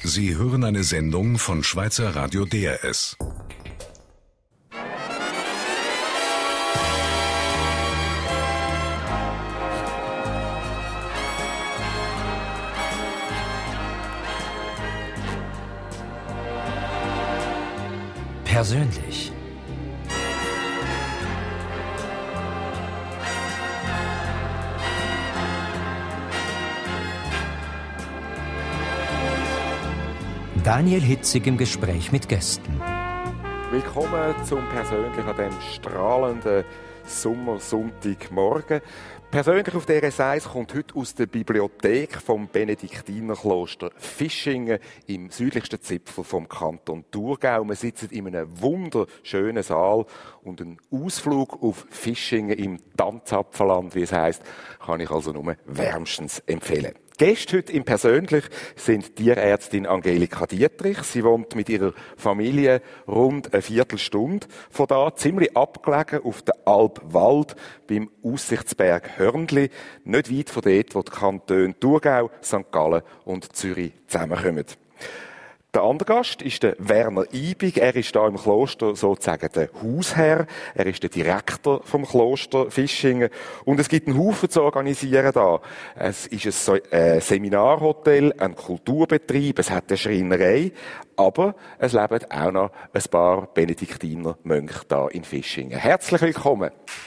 Sie hören eine Sendung von Schweizer Radio DRS. Persönlich. Daniel Hitzig im Gespräch mit Gästen. Willkommen zum Persönlich an diesem strahlenden Sommersonntagmorgen. Persönlich auf DRS 1 kommt heute aus der Bibliothek vom Benediktinerkloster Fischingen im südlichsten Zipfel vom Kanton Thurgau. Wir sitzen in einem wunderschönen Saal und einen Ausflug auf Fischingen im Tanzapfelland, wie es heisst, kann ich also nur wärmstens empfehlen. Gäste heute im Persönlich sind Tierärztin Angelika Dietrich. Sie wohnt mit ihrer Familie rund eine Viertelstunde von da, ziemlich abgelegen auf der Alp Wald beim Aussichtsberg Hörnli, nicht weit von dort, wo die Kantone Thurgau, St. Gallen und Zürich zusammenkommen. Der andere Gast ist der Werner Ibig. Er ist da im Kloster sozusagen der Hausherr. Er ist der Direktor vom Kloster Fischingen. Und es gibt einen Haufen zu organisieren da. Es ist ein Seminarhotel, ein Kulturbetrieb, es hat eine Schreinerei. Aber es leben auch noch ein paar Benediktiner Mönche da in Fischingen. Herzlich willkommen.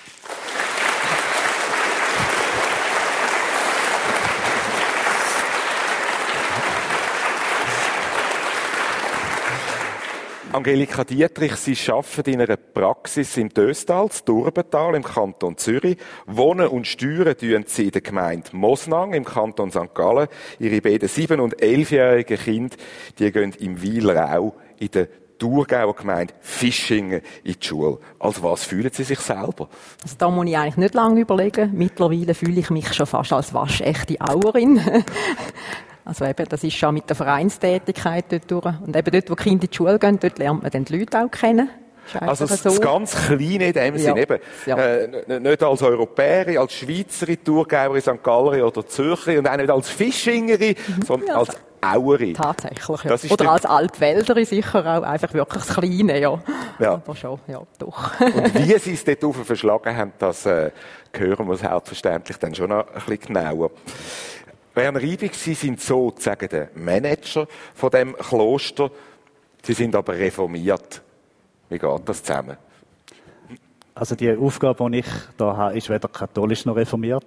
Angelika Dietrich, Sie arbeiten in einer Praxis im Döstal, in Durbental im Kanton Zürich. Wohnen und steuern tun Sie in der Gemeinde Mosnang im Kanton St. Gallen. Ihre beiden 7- und 11-jährigen Kinder, die gehen im Wielrau in der Thurgauer Gemeinde Fischingen in die Schule. Als was fühlen Sie sich selber? Also da muss ich eigentlich nicht lange überlegen. Mittlerweile fühle ich mich schon fast als waschechte Auerin. Also eben, das ist schon mit der Vereinstätigkeit dort durch. Und eben dort, wo die Kinder in die Schule gehen, dort lernt man dann die Leute auch kennen. Also das ganz Kleine in dem Sinn, eben, nicht als Europäerin, als Schweizerin, Thurgauerin, St. Gallerin oder Zürcherin und auch nicht als Fischingerin, sondern als Auerin. Tatsächlich, ja. Oder als Altwälderin sicher auch, einfach wirklich das Kleine, ja. Aber schon, ja, doch. Und wie Sie es dort rauf verschlagen haben, das hören wir selbstverständlich dann schon noch ein bisschen genauer. Werner Ibig, Sie sind sozusagen der Manager von dem Kloster. Sie sind aber reformiert. Wie geht das zusammen? Also die Aufgabe, die ich da habe, ist weder katholisch noch reformiert.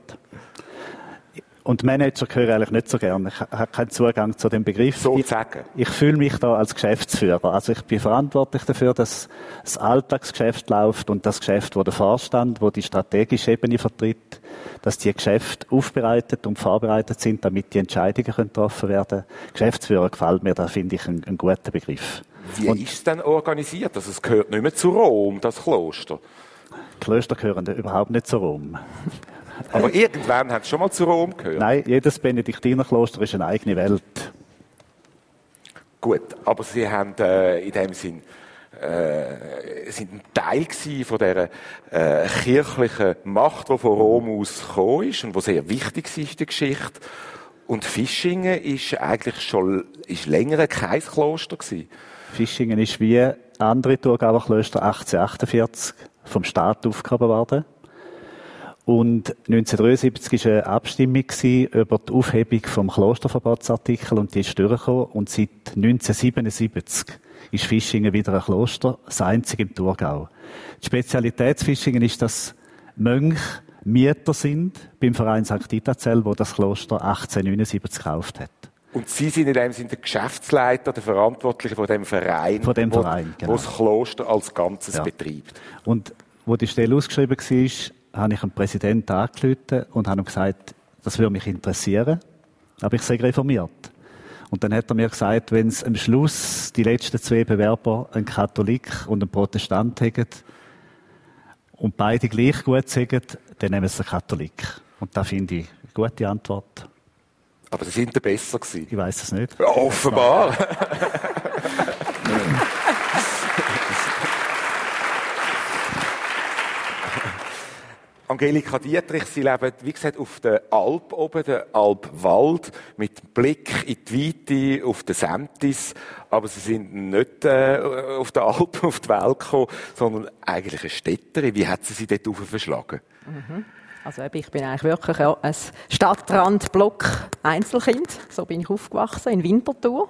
Und Manager höre ich eigentlich nicht so gerne. Ich habe keinen Zugang zu dem Begriff. Sozusagen. Ich fühle mich da als Geschäftsführer. Also ich bin verantwortlich dafür, dass das Alltagsgeschäft läuft und das Geschäft, wo der Vorstand, wo die strategische Ebene vertritt, dass die Geschäfte aufbereitet und vorbereitet sind, damit die Entscheidungen getroffen werden können. Geschäftsführer gefällt mir, da finde ich einen guten Begriff. Wie ist es denn organisiert? Also es gehört nicht mehr zu Rom, das Kloster. Die Klöster gehören überhaupt nicht zu Rom. Aber irgendwann hat es schon mal zu Rom gehört. Nein, jedes Benediktinerkloster ist eine eigene Welt. Gut, aber Sie haben in dem Sinn sind ein Teil von dieser kirchlichen Macht, die von Rom aus gekommen ist und die sehr wichtig ist in der Geschichte. Und Fischingen ist eigentlich schon länger kein Kloster gewesen. Fischingen ist wie andere Thurgauer Klöster 1848 vom Staat aufgehoben worden. Und 1973 war eine Abstimmung über die Aufhebung vom Klosterverbotsartikel und die ist durchgekommen. Und seit 1977 ist Fischingen wieder ein Kloster, das einzige im Thurgau. Die Spezialität Fischingen ist, dass Mönche Mieter sind beim Verein St. Itazell, wo das Kloster 1879 gekauft hat. Und Sie sind in dem Sinne der Geschäftsleiter, der Verantwortliche von dem Verein, genau. Wo das Kloster als Ganzes betreibt. Und wo die Stelle ausgeschrieben war, habe ich einen Präsidenten angerufen und habe ihm gesagt, das würde mich interessieren, aber ich sei reformiert. Und dann hat er mir gesagt, wenn es am Schluss die letzten 2 Bewerber einen Katholik und einen Protestant haben und beide gleich gut sagen, dann nehmen sie einen Katholik. Und da finde ich eine gute Antwort. Aber Sie sind der besser gewesen. Ich weiss es nicht. Ja, offenbar. Angelika Dietrich, Sie leben, wie gesagt, auf der Alp oben, der Alpwald, mit Blick in die Weite, auf den Sentis. Aber Sie sind nicht auf der Alp auf die Welt gekommen, sondern eigentlich eine Städterin. Wie hat sie dort rauf verschlagen? Also ich bin eigentlich wirklich ein Stadtrand-Block-Einzelkind. So bin ich aufgewachsen, in Winterthur.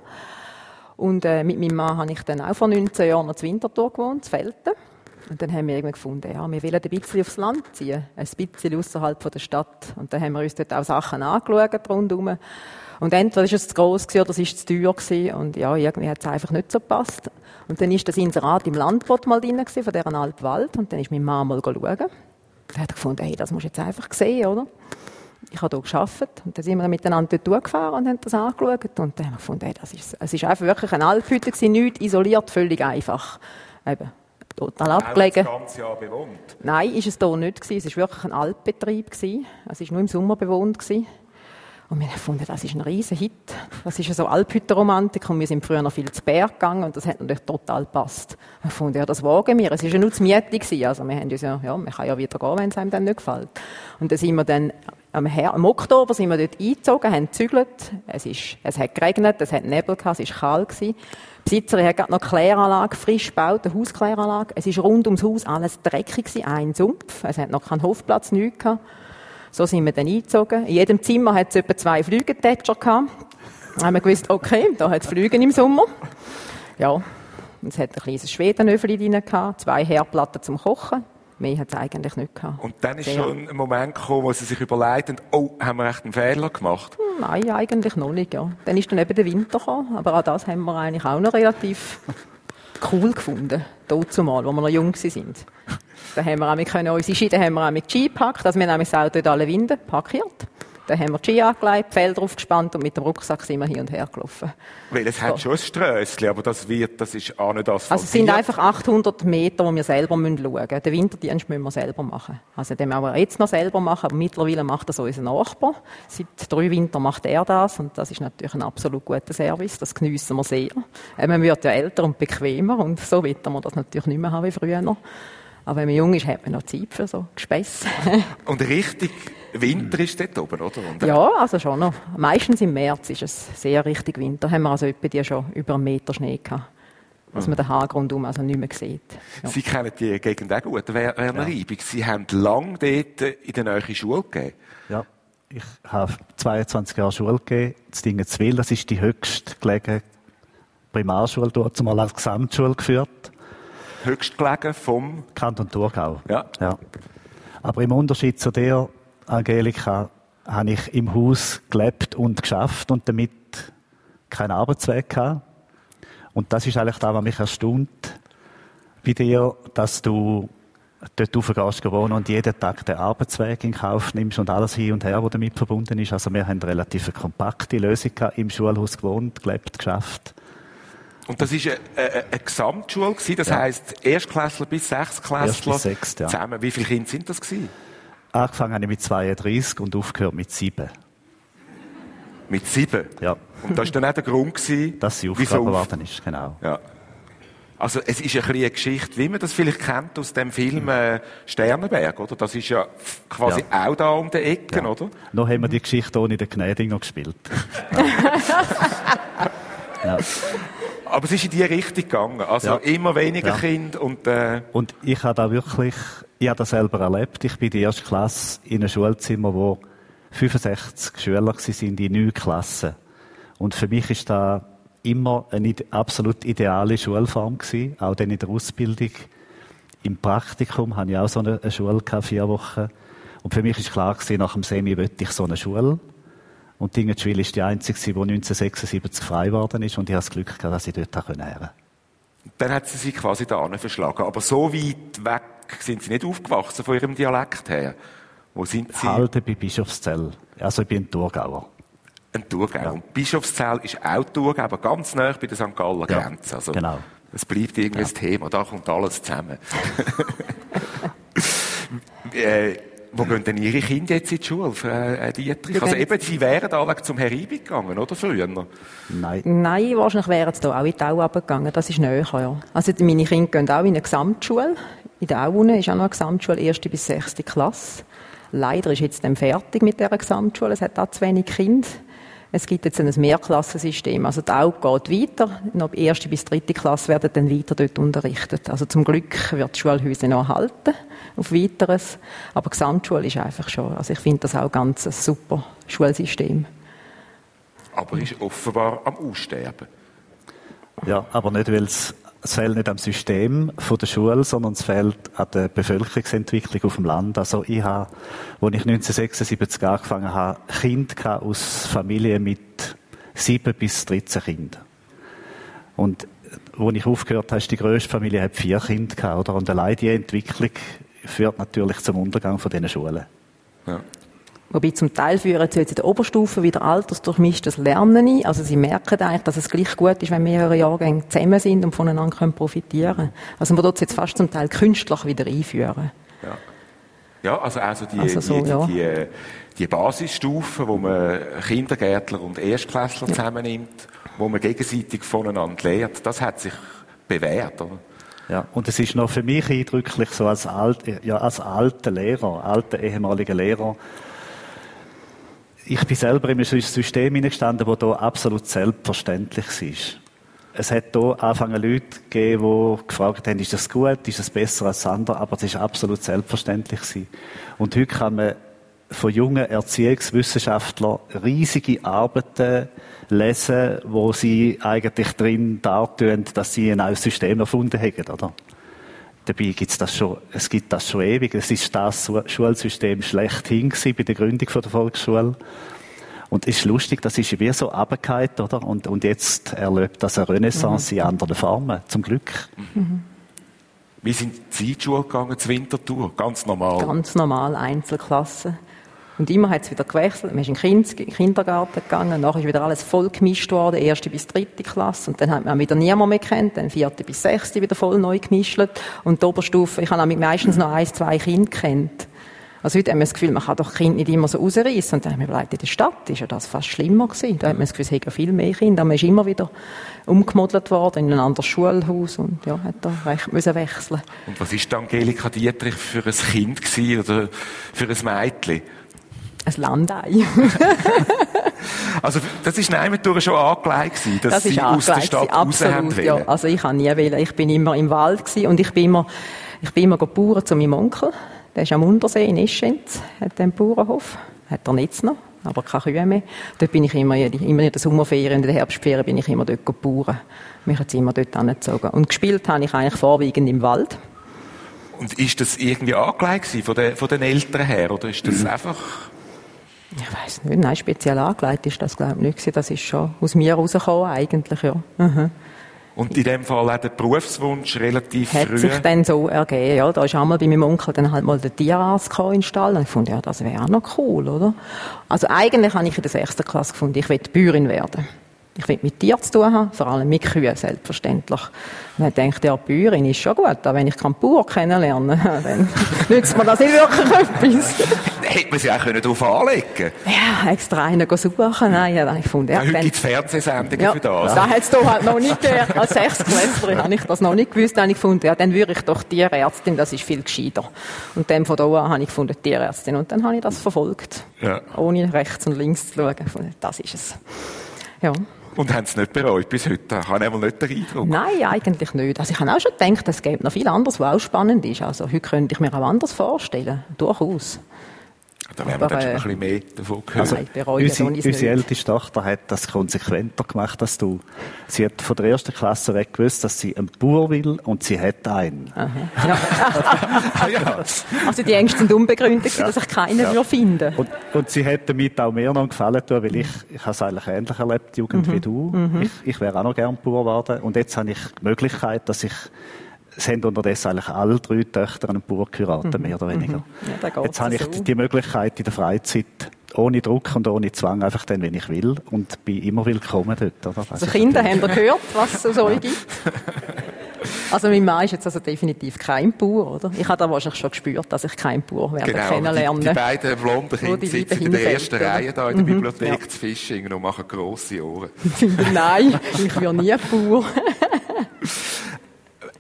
Und mit meinem Mann habe ich dann auch vor 19 Jahren noch in Winterthur gewohnt, in Velten. Und dann haben wir irgendwie gefunden, ja, wir wollen ein bisschen aufs Land ziehen, ein bisschen außerhalb der Stadt. Und dann haben wir uns dort auch Sachen angeschaut rundherum. Und entweder war es zu gross oder es war zu teuer gewesen. Und ja, irgendwie hat es einfach nicht so gepasst. Und dann war das Inserat im Landbot mal drin von dieser Alpwald. Und dann ist mein Mann mal schauen. Dann hat er gefunden, hey, das musst du jetzt einfach sehen, oder? Ich habe hier gearbeitet. Und dann sind wir miteinander dort durchgefahren und haben das angeschaut. Und dann haben wir gefunden, hey, es ist einfach wirklich eine Alphütte gewesen, nichts isoliert, völlig einfach. Eben, total abgelegen. Auch das ganze Jahr bewohnt? Nein, ist es hier nicht gewesen. Es war wirklich ein Alpbetrieb gewesen. Es war nur im Sommer bewohnt gewesen. Und wir haben gefunden, das ist ein riesen Hit. Das ist so Alphüttenromantik. Und wir sind früher noch viel zu Berg gegangen und das hat natürlich total gepasst. Wir haben gefunden, ja, das wagen wir. Es war ja nur zu Miete gewesen. Also wir haben uns ja, man kann ja wieder gehen, wenn es einem dann nicht gefällt. Und dann sind wir dann, im Oktober sind wir dort eingezogen, haben gezügelt. Es hat geregnet, es hat Nebel gehabt, es war kalt gewesen. Die Besitzerin hat gerade noch eine Kläranlage frisch gebaut, eine Hauskläranlage. Es war rund ums Haus alles dreckig gewesen, ein Sumpf. Es hat noch keinen Hofplatz, nichts gehabt. So sind wir dann eingezogen. In jedem Zimmer hat es etwa 2 Flügeltätscher gehabt. Dann haben wir gewusst, okay, da hat es Flüge im Sommer. Ja. Es hat ein kleines Schwedenöfeli drin gehabt, 2 Herdplatten zum Kochen. Mehr hat es eigentlich nicht gehabt. Und dann ist schon ein Moment gekommen, wo Sie sich überlegt haben, oh, haben wir echt einen Fehler gemacht? Nein, eigentlich noch nicht, ja. Dann ist dann eben der Winter gekommen, aber auch das haben wir eigentlich auch noch relativ cool gefunden, dazumal, als wir noch jung waren. Da haben wir auch unsere Ski, haben wir auch mit Ski gepackt, also wir haben das Auto in alle Winde parkiert. Dann haben wir die Ski angelegt, die Felder aufgespannt und mit dem Rucksack sind wir hin und her gelaufen. Weil es hat schon ein Strössli, aber das ist auch nicht asphaltiert. Also es sind einfach 800 Meter, die wir selber schauen müssen. Den Winterdienst müssen wir selber machen. Also den müssen wir jetzt noch selber machen, aber mittlerweile macht das unser Nachbar. Seit 3 Wintern macht er das und das ist natürlich ein absolut guter Service, das geniessen wir sehr. Man wird ja älter und bequemer und so wird man das natürlich nicht mehr haben wie früher noch. Aber wenn man jung ist, hat man noch Zeit für so Gespässe. Und richtig Winter ist dort oben, oder? Und ja, also schon noch. Meistens im März ist es sehr richtig Winter. Haben wir also etwa die schon über 1 Meter Schnee gehabt. Dass man den Hag rundum also nicht mehr sieht. Ja. Sie kennen die Gegend auch gut, Werner Reibig. Sie haben lange dort in der Nähe Schule gegeben. Ja, ich habe 22 Jahre Schule gegeben. Das Ding Zwil, das ist die höchst gelegene Primarschule, dort zumal als Gesamtschule geführt. Höchst gelegen vom Kanton Thurgau. Ja. Aber im Unterschied zu dir, Angelika, habe ich im Haus gelebt und geschafft und damit keinen Arbeitsweg gehabt. Und das ist eigentlich das, was mich erstaunt bei dir, dass du dort raufgehst wohnen und jeden Tag den Arbeitsweg in Kauf nimmst und alles hin und her, was damit verbunden ist. Also wir haben eine relativ kompakte Lösung gehabt, im Schulhaus gewohnt, gelebt, geschafft. Und das war eine Gesamtschule, das heisst Erstklässler bis Sechstklässler 6, ja. Zusammen. Wie viele Kinder sind das gewesen? Angefangen habe ich mit 32 und aufgehört mit 7. Mit 7? Ja. Und das war dann auch der Grund gewesen, dass sie aufgegeben worden ist, genau. Ja. Also es ist ein bisschen eine Geschichte, wie man das vielleicht kennt aus dem Film Sternenberg, oder? Das ist ja quasi auch da um die Ecke, oder? Noch haben wir die Geschichte ohne den Gnädinger gespielt. Ja. Aber es ist in die Richtung gegangen. Also immer weniger Kinder und ich habe das selber erlebt. Ich bin in der ersten Klasse in einem Schulzimmer, wo 65 Schüler waren in 9 Klassen. Und für mich ist das immer eine absolut ideale Schulform gewesen. Auch dann in der Ausbildung. Im Praktikum hatte ich auch so eine Schule gehabt, 4 Wochen. Und für mich ist klar gewesen, nach dem Semi wollte ich so eine Schule. Und Dingenschwil ist die einzige, die 1976 frei geworden ist. Und ich habe das Glück gehabt, dass ich dort lernen konnte. Dann hat sie sich quasi da verschlagen. Aber so weit weg sind Sie nicht aufgewachsen von Ihrem Dialekt her. Wo sind Sie? Halden bei Bischofszell. Also ich bin ein Thurgauer. Ein Thurgauer. Ja. Und Bischofszell ist auch Thurgau, aber ganz nah bei der St. Galler Grenze. Also, genau. Es bleibt irgendwie ein Thema. Da kommt alles zusammen. Wo gehen denn Ihre Kinder jetzt in die Schule, Dietrich? Also eben, Sie wären alle zum Herr Reibig gegangen, oder früher? Nein, wahrscheinlich wären sie da auch in die Au runtergegangen. Das ist näher, ja. Also meine Kinder gehen auch in eine Gesamtschule in der Aune ist auch noch eine Gesamtschule, 1. bis 6. Klasse. Leider ist jetzt dann fertig mit dieser Gesamtschule. Es hat auch zu wenig Kinder. Es gibt jetzt ein Mehrklassensystem. Also die Aug geht weiter. Noch 1. bis 3. Klasse werden dann weiter dort unterrichtet. Also zum Glück wird die Schulhäuser noch erhalten auf Weiteres. Aber die Gesamtschule ist einfach schon, also ich finde das auch ganz ein super Schulsystem. Aber ist offenbar am Aussterben. Ja, aber nicht, weil es fehlt nicht am System der Schule, sondern es fehlt an der Bevölkerungsentwicklung auf dem Land. Also ich habe, als ich 1976 angefangen habe, Kinder aus Familien mit 7 bis 13 Kindern. Und als ich aufgehört habe, ist die grösste Familie hat 4 Kinder gehabt, oder? Und allein die Entwicklung führt natürlich zum Untergang von diesen Schulen. Ja. Wobei zum Teil führen sie jetzt in der Oberstufe wieder altersdurchmischtes Lernen ein. Also sie merken eigentlich, dass es gleich gut ist, wenn mehrere Jahrgänge zusammen sind und voneinander profitieren können. Also man tut es jetzt fast zum Teil künstlich wieder einführen. Ja. Ja, also die Basisstufen, wo man Kindergärtler und Erstklässler zusammennimmt, wo man gegenseitig voneinander lernt, das hat sich bewährt, oder? Ja, und es ist noch für mich eindrücklich, so als alter Lehrer, alter ehemaliger Lehrer. Ich bin selber in einem System hineingestanden, das hier absolut selbstverständlich ist. Es hat hier angefangen Leute gegeben, die gefragt haben, ist das gut, ist das besser als das andere, aber es ist absolut selbstverständlich gewesen. Und heute kann man von jungen Erziehungswissenschaftlern riesige Arbeiten lesen, wo sie eigentlich drin dartun, dass sie ein neues System erfunden haben, oder? Dabei gibt es gibt das schon ewig. Es ist das Schulsystem schlechthin gewesen bei der Gründung der Volksschule. Und es ist lustig, das ist wie so runtergefallen, oder? Und jetzt erlebt das eine Renaissance in anderen Formen, zum Glück. Mhm. Wie sind Sie in die Schule gegangen, zur Winterthur? Ganz normal? Ganz normal, Einzelklassen. Und immer hat es wieder gewechselt. Man ist in den Kindergarten gegangen, nachher ist wieder alles voll gemischt worden, 1. bis 3. Klasse. Und dann hat man wieder niemand mehr gekannt, dann 4. bis 6. wieder voll neu gemischt. Und die Oberstufe, ich habe meistens noch 1, 2 Kinder gekannt. Also heute haben wir das Gefühl, man kann doch Kinder nicht immer so rausreißen. Und dann haben wir überlegt, in der Stadt ist ja das fast schlimmer gewesen. Da hat man das Gefühl, es hätte viel mehr Kinder. Aber man ist immer wieder umgemodelt worden in ein anderes Schulhaus und ja, hat da müssen wechseln. Und was ist Angelika Dietrich für ein Kind gewesen, oder für ein Mädchen? Ein Landei. Also, das ist Neimenthur schon angelegt gewesen, dass Sie aus der Stadt raus haben wollen? Ja, also ich kann nie wählen. Ich bin immer im Wald gewesen und ich bin immer bauern zu meinem Onkel. Der ist am Untersee in Eschenz, hat den Bauernhof. Hat er jetzt noch, aber keine Kühe mehr. Dort bin ich immer in der Sommerferien, in der Herbstferien bin ich immer dort bauern. Mich hat es immer dort angezogen. Und gespielt habe ich eigentlich vorwiegend im Wald. Und ist das irgendwie angelegt gewesen von den Eltern her, oder ist das einfach... Ich weiss nicht, nein, speziell angelegt ist das, glaube ich, nicht gewesen. Das ist schon aus mir rausgekommen, eigentlich, ja. Mhm. Und in dem Fall auch der Berufswunsch relativ früh? Hat sich dann so ergeben, ja. Da ist einmal bei meinem Onkel dann halt mal der Tierarzt in den Stall. Und ich fand, ja, das wäre auch noch cool, oder? Also eigentlich habe ich in der 6. Klasse gefunden, ich will Bäuerin werden. Ich will mit Tieren zu tun haben, vor allem mit Kühen, selbstverständlich. Und dann denkt ja, Bäuerin ist schon gut, aber wenn ich keinen Bauer kennenlerne, dann nützt mir das nicht wirklich etwas. Hätte man sie auch darauf anlegen können? Ja, extra einen suchen. Nein, ja, ich fand, ja, heute gibt es Fernsehsendungen für das. Ja, das hat es da halt noch nicht gegeben. Als 6-Klässlerin habe ich das noch nicht gewusst. Dann habe ich gefunden, ja, dann würde ich doch Tierärztin, das ist viel gescheiter. Und dann von da an habe ich gefunden, Tierärztin. Und dann habe ich das verfolgt. Ja. Ohne rechts und links zu schauen. Das ist es. Ja. Und haben es nicht bereut bis heute? Ich habe einmal nicht den Eindruck. Nein, eigentlich nicht. Also ich habe auch schon gedacht, es gäbe noch viel anderes, was auch spannend ist. Also heute könnte ich mir auch anders vorstellen. Durchaus. Da werden wir dann schon ein bisschen mehr davon hören. Also, unsere älteste Tochter hat das konsequenter gemacht als du. Sie hat von der 1. Klasse weg gewusst, dass sie einen Bauer will und sie hat einen. Ja. Also die Ängste sind unbegründet, dass ich keinen finden würde. Und sie hat damit auch mir noch einen Gefallen getan, weil ich habe es eigentlich ähnlich erlebt, die Jugend wie du. Ich wäre auch noch gern Bauer geworden. Und jetzt habe ich die Möglichkeit, dass ich... Es haben unterdessen eigentlich alle 3 Töchter einen Bauer geheiratet, mehr oder weniger. Ja, jetzt habe ich die Möglichkeit in der Freizeit, ohne Druck und ohne Zwang, einfach dann, wenn ich will, und bin immer willkommen dort. Oder? Also Kinder, haben ihr gehört, was es so gibt? Also mein Mann ist jetzt also definitiv kein Bauer, oder? Ich habe da wahrscheinlich schon gespürt, dass ich keinen Bauer werde kennenlernen. Die beiden blonden Kinder sitzen in der ersten Reihe da in der Bibliothek zu Fischingen und machen grosse Ohren. Nein, ich will nie Bauer.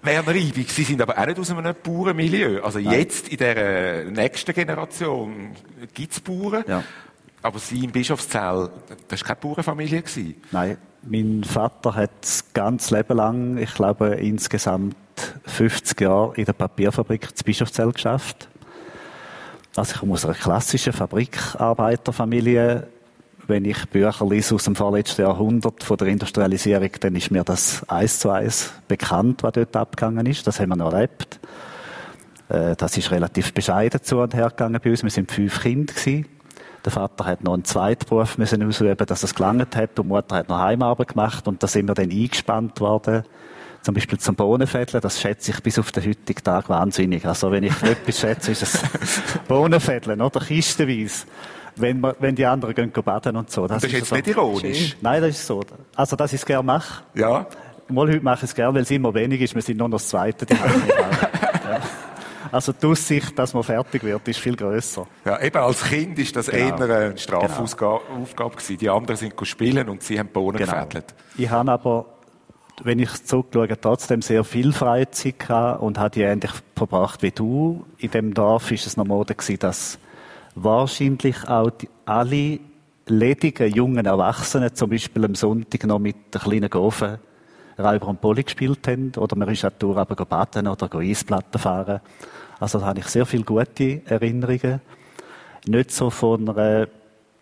Berner Ibig, Sie sind aber auch nicht aus einem Bauernmilieu. Also jetzt in der nächsten Generation gibt es Bauern. Ja. Aber Sie im Bischofszell, das war keine Bauernfamilie? Nein, mein Vater hat das ganze Leben lang, ich glaube insgesamt 50 Jahre in der Papierfabrik zu Bischofszell geschafft. Also ich komme aus einer klassischen Fabrikarbeiterfamilie. Wenn ich Bücher lese aus dem vorletzten Jahrhundert von der Industrialisierung, dann ist mir das 1:1 bekannt, was dort abgegangen ist. Das haben wir noch erlebt. Das ist relativ bescheiden zu und her gegangen bei uns. Wir sind 5 Kinder gewesen. Der Vater hat noch einen zweiten Beruf müssen ausüben, dass es gelangt hat. Und die Mutter hat noch Heimarbeit gemacht. Und da sind wir dann eingespannt worden. Zum Beispiel zum Bohnenfädeln. Das schätze ich bis auf den heutigen Tag wahnsinnig. Also wenn ich etwas schätze, ist es Bohnenfädeln, oder? Kistenweise. Wenn die anderen gehen baden und so. Das ist jetzt so nicht ironisch. Nein, das ist so. Also, dass ich es gerne mache. Ja. Heute mache ich es gerne, weil es immer wenig ist. Wir sind nur noch das Zweite. Ja. Also die Aussicht, dass man fertig wird, ist viel grösser. Ja, eben als Kind ist das eher eine Strafaufgabe gewesen. Die anderen sind spielen und Sie haben Bohnen gefädelt. Ich habe aber, wenn ich zurückschaue, trotzdem sehr viel Freizeit gehabt und habe die ähnlich verbracht wie du. In dem Dorf ist es noch Mode gewesen, dass wahrscheinlich auch alle ledigen jungen Erwachsenen zum Beispiel am Sonntag noch mit der kleinen Gofen Räuber und Poli gespielt haben. Oder man ist an der Tour aber baden oder Eisplatten fahren. Also da habe ich sehr viele gute Erinnerungen. Nicht so von einer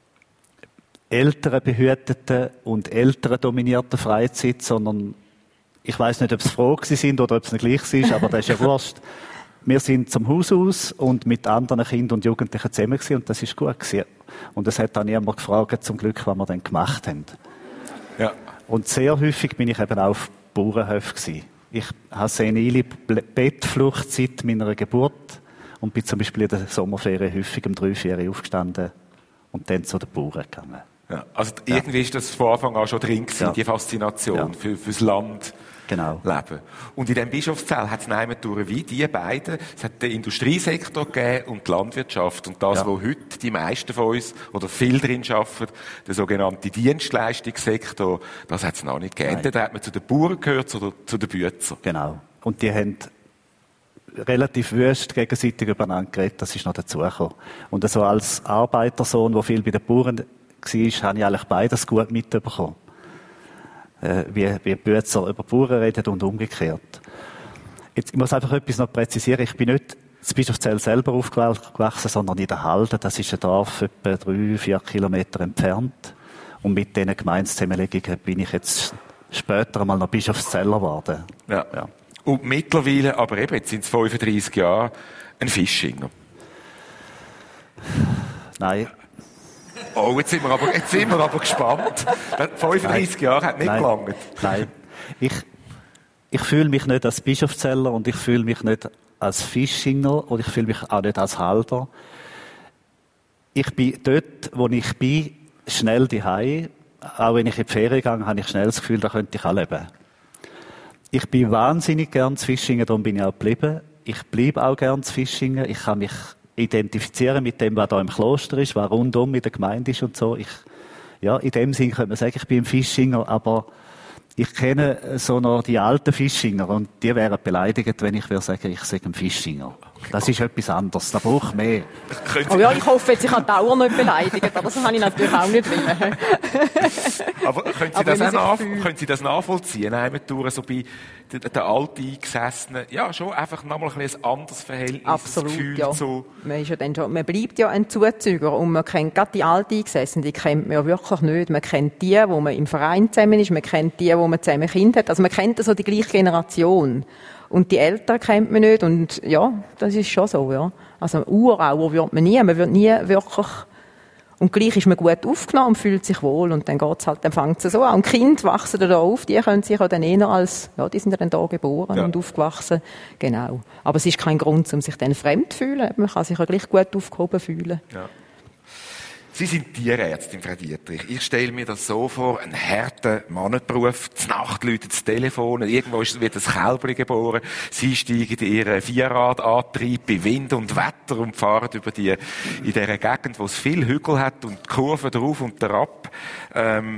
älteren behüteten und älteren dominierten Freizeit, sondern ich weiss nicht, ob es froh sind oder ob es nicht gleich ist, aber das ist ja wurscht. Wir sind zum Haus aus und mit anderen Kindern und Jugendlichen zusammen gewesen, und das ist gut gewesen. Und es hat dann niemand gefragt, zum Glück, was wir dann gemacht haben. Ja. Und sehr häufig bin ich eben auch auf Bauernhöfen gewesen. Ich habe senile Bettflucht seit meiner Geburt und bin zum Beispiel in der Sommerferien häufig um 3-4 Uhr aufgestanden und dann zu den Bauern gegangen. Ja, also irgendwie ist das von Anfang an schon drin gewesen, die Faszination fürs Land. Genau. Leben. Und in diesem Bischofszell hat es durch wie die beiden, es hat den Industriesektor gegeben und die Landwirtschaft. Und das, wo heute die meisten von uns oder viel drin arbeiten, der sogenannte Dienstleistungssektor, das hat es noch nicht gegeben. Entweder hat man zu den Bauern gehört oder zu den Bützern. Genau. Und die haben relativ wüst gegenseitig übereinander geredet, das ist noch dazugekommen. Und also als Arbeitersohn, der viel bei den Bauern war, habe ich eigentlich beides gut mitbekommen. Wie Bützer über Bauern reden und umgekehrt. Jetzt, ich muss einfach etwas noch präzisieren. Ich bin nicht das Bischofszell selber aufgewachsen, sondern in der Halde. Das ist ein Dorf etwa 3-4 Kilometer entfernt. Und mit diesen Gemeindezusammenlegungen bin ich jetzt später einmal noch Bischofszeller geworden. Ja. Und mittlerweile, aber eben, jetzt sind es 35 Jahre, ein Fischinger. Nein. Oh, jetzt sind wir aber gespannt. 35 Jahre hat nicht gelangt. Nein. Ich fühle mich nicht als Bischofszeller und ich fühle mich nicht als Fischinger und ich fühle mich auch nicht als Halder. Ich bin dort, wo ich bin, schnell daheim. Auch wenn ich in die Ferien gehe, habe ich schnell das Gefühl, da könnte ich auch leben. Ich bin wahnsinnig gern zu Fischingen, darum bin ich auch geblieben. Ich bleibe auch gern zu Fischingen. Ich kann mich identifizieren mit dem, was da im Kloster ist, was rundum in der Gemeinde ist und so. In dem Sinn könnte man sagen, ich bin ein Fischinger, aber ich kenne so noch die alten Fischinger und die wären beleidigt, wenn ich würde sagen, ich sei ein Fischinger. Das ist etwas anderes, da braucht mehr. Oh ja, ich hoffe jetzt, ich habe Dauer nicht beleidigt, aber das habe ich natürlich auch nicht wollen. Aber können Sie das nachvollziehen? So bei den Alteingesessenen, ja, schon einfach nochmal ein anderes Verhältnis. Absolut, Gefühl ja. Man bleibt ja ein Zuzüger und man kennt gerade die Alteingesessenen, die kennt man ja wirklich nicht. Man kennt die, wo man im Verein zusammen ist, man kennt die, wo man zusammen Kind hat. Also man kennt so die gleiche Generation. Und die Eltern kennt man nicht und ja, das ist schon so, ja. Also Urauer wird man wird nie wirklich, und gleich ist man gut aufgenommen und fühlt sich wohl und dann geht's halt, dann fängt es so an. Und Kinder wachsen da auf, die können sich ja dann eher als, ja, die sind ja dann da geboren und aufgewachsen, genau. Aber es ist kein Grund, um sich dann fremd zu fühlen, man kann sich ja gleich gut aufgehoben fühlen. Ja. Sie sind Tierärztin, Frau Dietrich. Ich stelle mir das so vor, ein harter Mannenberuf, zur Nacht läutet das Telefon, irgendwo wird ein Kälbchen geboren, Sie steigen in Ihren Vierradantrieb bei Wind und Wetter und fahren in dieser Gegend, wo es viel Hügel hat und Kurven drauf und herab.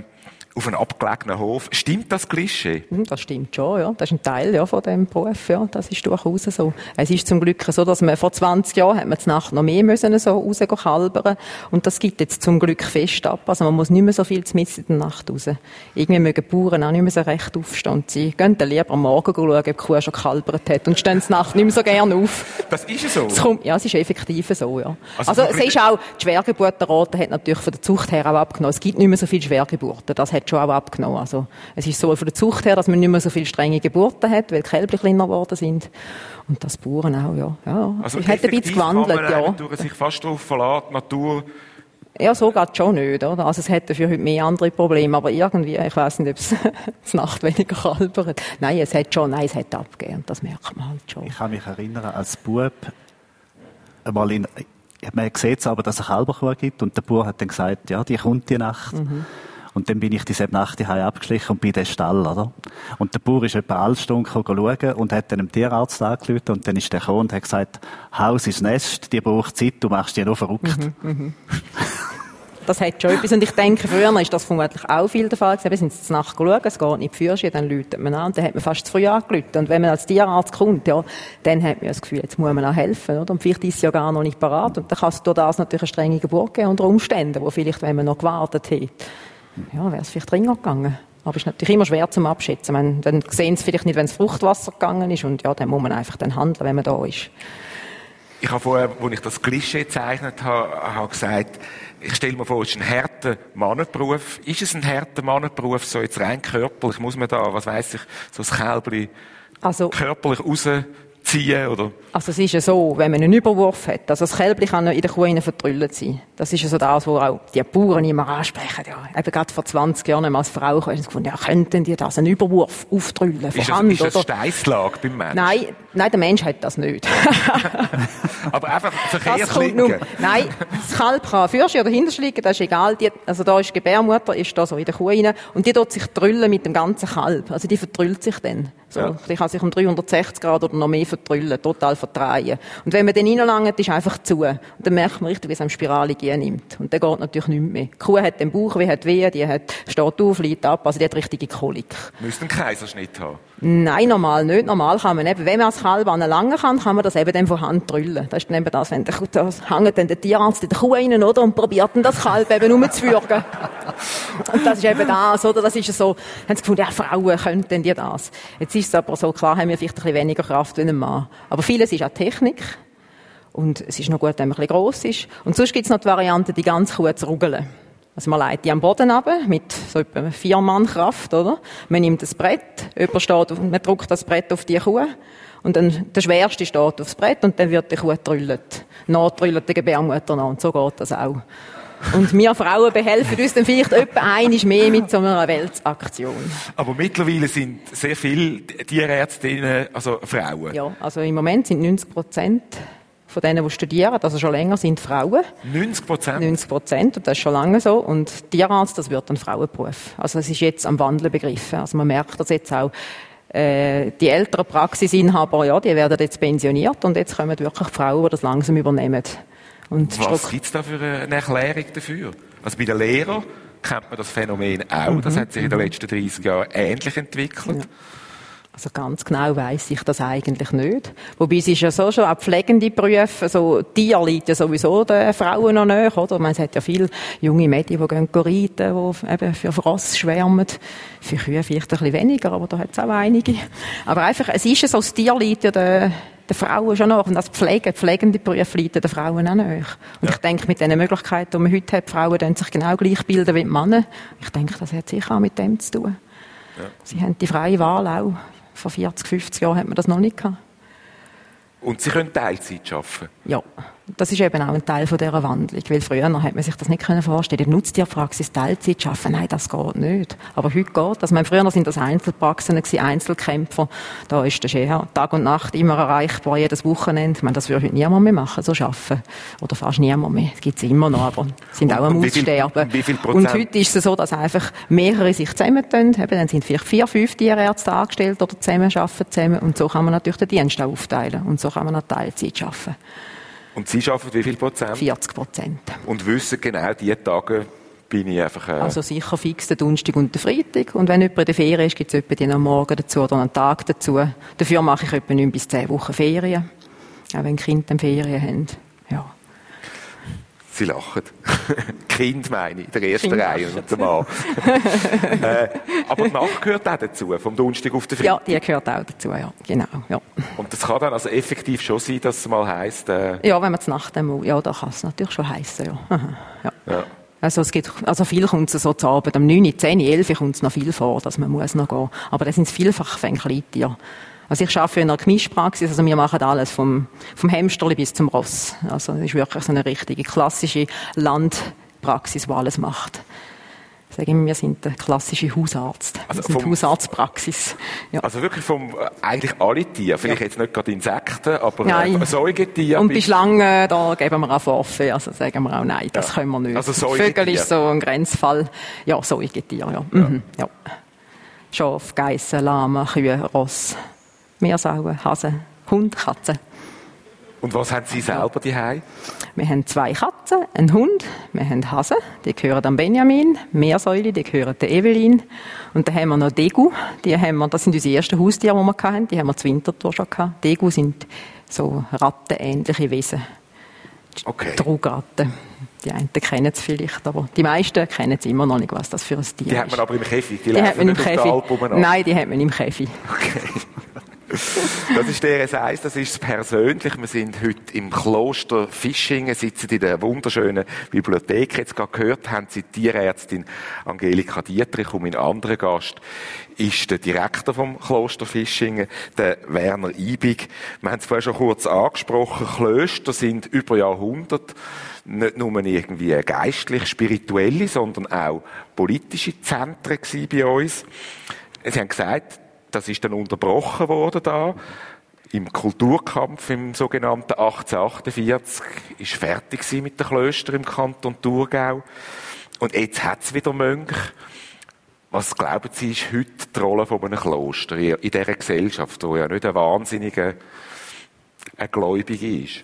auf einem abgelegenen Hof. Stimmt das Klischee? Das stimmt schon, ja. Das ist ein Teil, ja, von diesem Beruf, ja. Das ist durchaus so. Es ist zum Glück so, dass man vor 20 Jahren hat man die Nacht noch mehr müssen, so rauskalbern. Und das gibt jetzt zum Glück fest ab. Also man muss nicht mehr so viel mitten in der Nacht raus. Irgendwie mögen die Bauern auch nicht mehr so recht aufstehen. Und sie gehen dann lieber am Morgen schauen, ob die Kuh schon gekalbert hat und stehen die Nacht nicht mehr so gerne auf. Das ist so? Ja, es ist effektiv so, ja. Also es ist auch, die Schwergeburtenrate hat natürlich von der Zucht her auch abgenommen. Es gibt nicht mehr so viele Schwergeburten. Das hat schon auch abgenommen. Also, es ist so von der Zucht her, dass man nicht mehr so viele strenge Geburten hat, weil die Kälber kleiner geworden sind. Und das Bauern auch, ja. Also, es hat ein bisschen gewandelt, ja. Sich fast darauf verlassen, Natur. Ja, so geht es schon nicht, oder? Also, es hat dafür heute mehr andere Probleme, aber irgendwie, ich weiss nicht, ob es die Nacht weniger kalbert. Nein, es hat abgegeben. Das merkt man halt schon. Ich kann mich erinnern, als Bub, einmal man sieht aber, dass es eine Kälberkuh gibt, und der Bauer hat dann gesagt, ja, die kommt die Nacht. Und dann bin ich diese Nacht abgeschlichen und bin in den Stall, oder? Und der Bauer ist etwa eine halbe Stunde schauen und hat dann dem Tierarzt angerufen, und dann ist der gekommen und hat gesagt, Haus ist Nest, die braucht Zeit, du machst die noch verrückt. Das hat schon etwas. Und ich denke, früher ist das vermutlich auch viel der Fall gewesen. Wir sind zur Nacht schauen, es geht nicht Fürschen, dann läutet man an, und dann hat man fast zu früh angerufen. Und wenn man als Tierarzt kommt, ja, dann hat man das Gefühl, jetzt muss man auch helfen, oder? Und vielleicht ist es ja gar noch nicht parat. Und dann kann es durch das natürlich eine strenge Geburt geben unter Umständen, wo vielleicht, wenn man noch gewartet hätte, ja, wäre es vielleicht dringend gegangen. Aber es ist natürlich immer schwer zum Abschätzen. Dann sehen sie vielleicht nicht, wenn es Fruchtwasser gegangen ist, und ja, dann muss man einfach dann handeln, wenn man da ist. Ich habe vorher, als ich das Klischee gezeichnet habe gesagt, ich stelle mir vor, es ist ein harter Mannenberuf. Ist es ein harter Mannenberuf, so jetzt rein körperlich? Muss man da, was weiss ich, so das Kälbchen körperlich rausziehen, oder? Also es ist ja so, wenn man einen Überwurf hat, also das Kälbchen kann in der Kuh vertrüllt sein. Das ist ja so das, wo auch die Bauern immer ansprechen. Ja, eben gerade vor 20 Jahren als Frau haben sie gefunden, ja, könnten die das, einen Überwurf auftrüllen von Hand, ist das Steisslage beim Menschen? Nein, der Mensch hat das nicht. Aber einfach Verkehrslinken? Nein, das Kalb kann Fürschen oder hinterst liegen, das ist egal. Also da ist die Gebärmutter, ist da so in der Kuh rein, und die tut sich trüllen mit dem ganzen Kalb. Also die vertrüllt sich dann. So, ja. Die kann sich um 360 Grad oder noch mehr vertrüllen, total verdrehen. Und wenn man dann reinlangt, ist einfach zu. Und dann merkt man richtig, wie es einem Spiralhygiene nimmt. Und dann geht natürlich nichts mehr. Die Kuh hat den Bauch, hat Wehen, steht auf, liegt ab, also die hat richtige Kolik. Müsste einen Kaiserschnitt haben? Nein, normal nicht. Normal kann man eben, wenn man als Kalb anlangen kann man das eben dann von Hand trüllen. Das ist dann eben das, wenn da hängt dann der Tierarzt in der Kuh rein, oder? Und probiert dann das Kalb eben umzuführen. Und das ist eben das, oder? Das ist so, haben sie gefunden, ja, Frauen könnten die das. Jetzt ist es aber so, klar haben wir vielleicht ein bisschen weniger Kraft wie ein Mann. Aber vieles ist auch Technik. Und es ist noch gut, wenn man ein bisschen gross ist. Und sonst gibt es noch die Variante, die ganze Kuh zu rugeln. Also man legt die am Boden runter, mit so etwa 4 Mann Kraft, oder? Man nimmt das Brett, man drückt das Brett auf die Kuh, und dann der Schwerste steht aufs Brett, und dann wird die Kuh getrüllt. Nachtrüllt die Gebärmutter nach, und so geht das auch. Und wir Frauen behelfen uns dann vielleicht etwa einmal mehr mit so einer Wälzaktion. Aber mittlerweile sind sehr viele Tierärztinnen, also Frauen. Ja, also im Moment sind 90% von denen, die studieren, also schon länger, sind Frauen. 90%? 90%, und das ist schon lange so. Und Tierarzt, das wird ein Frauenberuf. Also es ist jetzt am Wandeln begriffen. Also man merkt das jetzt auch. Die älteren Praxisinhaber, ja, die werden jetzt pensioniert, und jetzt kommen wirklich Frauen, die das langsam übernehmen. Und was gibt es da für eine Erklärung dafür? Also bei den Lehrern kennt man das Phänomen auch. Das hat sich in den letzten 30 Jahren ähnlich entwickelt. Ja. Also ganz genau weiss ich das eigentlich nicht. Wobei es ist ja so schon, auch pflegende Berufe, also Tier liegt ja sowieso den Frauen noch näher, oder? Es hat ja viele junge Mädchen, die gehen reiten, die eben für Ross schwärmen. Für Kühe vielleicht ein bisschen weniger, aber da hat es auch einige. Aber einfach, es ist ja so, das Tier liegt ja den Frauen schon nach. Und das pflegende Berufe liegt den Frauen auch nach. Und ich denke, mit den Möglichkeiten, die man heute hat, Frauen sich genau gleich bilden wie die Männer. Ich denke, das hat sicher auch mit dem zu tun. Ja. Sie haben die freie Wahl auch. Vor 40, 50 Jahren hat man das noch nicht gehabt. Und Sie können Teilzeit arbeiten? Ja, das ist eben auch ein Teil von dieser Wandlung. Weil früher hat man sich das nicht vorstellen können. In der Nutztierpraxis Teilzeit arbeiten, nein, das geht nicht. Aber heute geht das. Früher sind das Einzelpraxen, Einzelkämpfer. Da ist der Schere Tag und Nacht immer erreichbar, jedes Wochenende. Das würde heute niemand mehr machen, so arbeiten. Oder fast niemand mehr. Das gibt es immer noch, aber sind auch am Aussterben. Wie viel Prozent? Und heute ist es so, dass einfach mehrere sich zusammentun. Dann sind vielleicht 4, 5 Tierärzte angestellt oder arbeiten zusammen. Und so kann man natürlich den Dienst auch aufteilen. Und so kann man auch Teilzeit arbeiten. Und Sie arbeiten wie viel Prozent? 40%. Und wissen genau, die Tage bin ich einfach... Also sicher fix den Donnerstag und den Freitag. Und wenn jemand in der Ferien ist, gibt es etwa den am Morgen dazu oder einen Tag dazu. Dafür mache ich etwa 9 bis 10 Wochen Ferien. Auch wenn die Kinder Ferien haben. Ja. Sie lachen. Kind meine ich, in der ersten Reihe und der Mann. Aber die Nacht gehört auch dazu, vom Donnerstag auf den Freitag? Ja, die gehört auch dazu, ja. Genau, ja. Und das kann dann also effektiv schon sein, dass es mal heisst... Ja, wenn man die Nacht einmal... Ja, da kann es natürlich schon heissen, ja. Ja. Also viel kommt es so zu Abend. Am 9, 10, 11 kommt es noch viel vor, dass man muss noch gehen. Aber das sind vielfach Kleintiere. Also ich arbeite in einer Gemischpraxis, also wir machen alles vom Hamsterli bis zum Ross. Also das ist wirklich so eine richtige klassische Landpraxis, die alles macht. Sagen wir sind der klassische Hausarzt. Also wir sind Hausarztpraxis. Ja. Also wirklich eigentlich alle Tiere, vielleicht jetzt nicht gerade Insekten, aber Säugetiere. Und bei Schlangen, da geben wir auch Vorfe, also sagen wir auch nein, das können wir nicht. Also Säugetiere. Vögel ist so ein Grenzfall. Ja, Säugetiere, ja. Mhm. Ja. Schaf, Geissen, Lama, Kühe, Ross. Meersauen, Hasen, Hund, Katzen. Und was haben Sie selber daheim? Wir haben 2 Katzen, einen Hund, wir haben Hasen, die gehören an Benjamin, Meersäule, die gehören der Evelyn. Und dann haben wir noch Degu, das sind unsere ersten Haustiere, die wir hatten, die haben wir zur Wintertour schon gehabt. Degu sind so rattenähnliche Wesen. Okay. Trugratten. Die einen kennen es vielleicht, aber die meisten kennen es immer noch nicht, was das für ein Tier ist. Die hat man aber im Käfig, die laufen nicht auf der Alp umeinander. Nein, die hat man im Käfig. Okay. Das ist der S1, das ist persönlich. Wir sind heute im Kloster Fischingen, sitzen in der wunderschönen Bibliothek. Jetzt gerade gehört haben Sie die Tierärztin Angelika Dietrich und mein anderer Gast ist der Direktor vom Kloster Fischingen, der Werner Ibig. Wir haben es vorher schon kurz angesprochen. Klöster sind über Jahrhunderte nicht nur irgendwie geistlich, spirituelle, sondern auch politische Zentren gewesen bei uns. Sie haben gesagt, das ist dann unterbrochen worden da. Im Kulturkampf im sogenannten 1848 ist fertig gewesen mit den Klöstern im Kanton Thurgau. Und jetzt hat es wieder Mönche. Was glauben Sie, ist heute die Rolle von einem Kloster in dieser Gesellschaft, wo ja nicht ein wahnsinniger Gläubiger ist?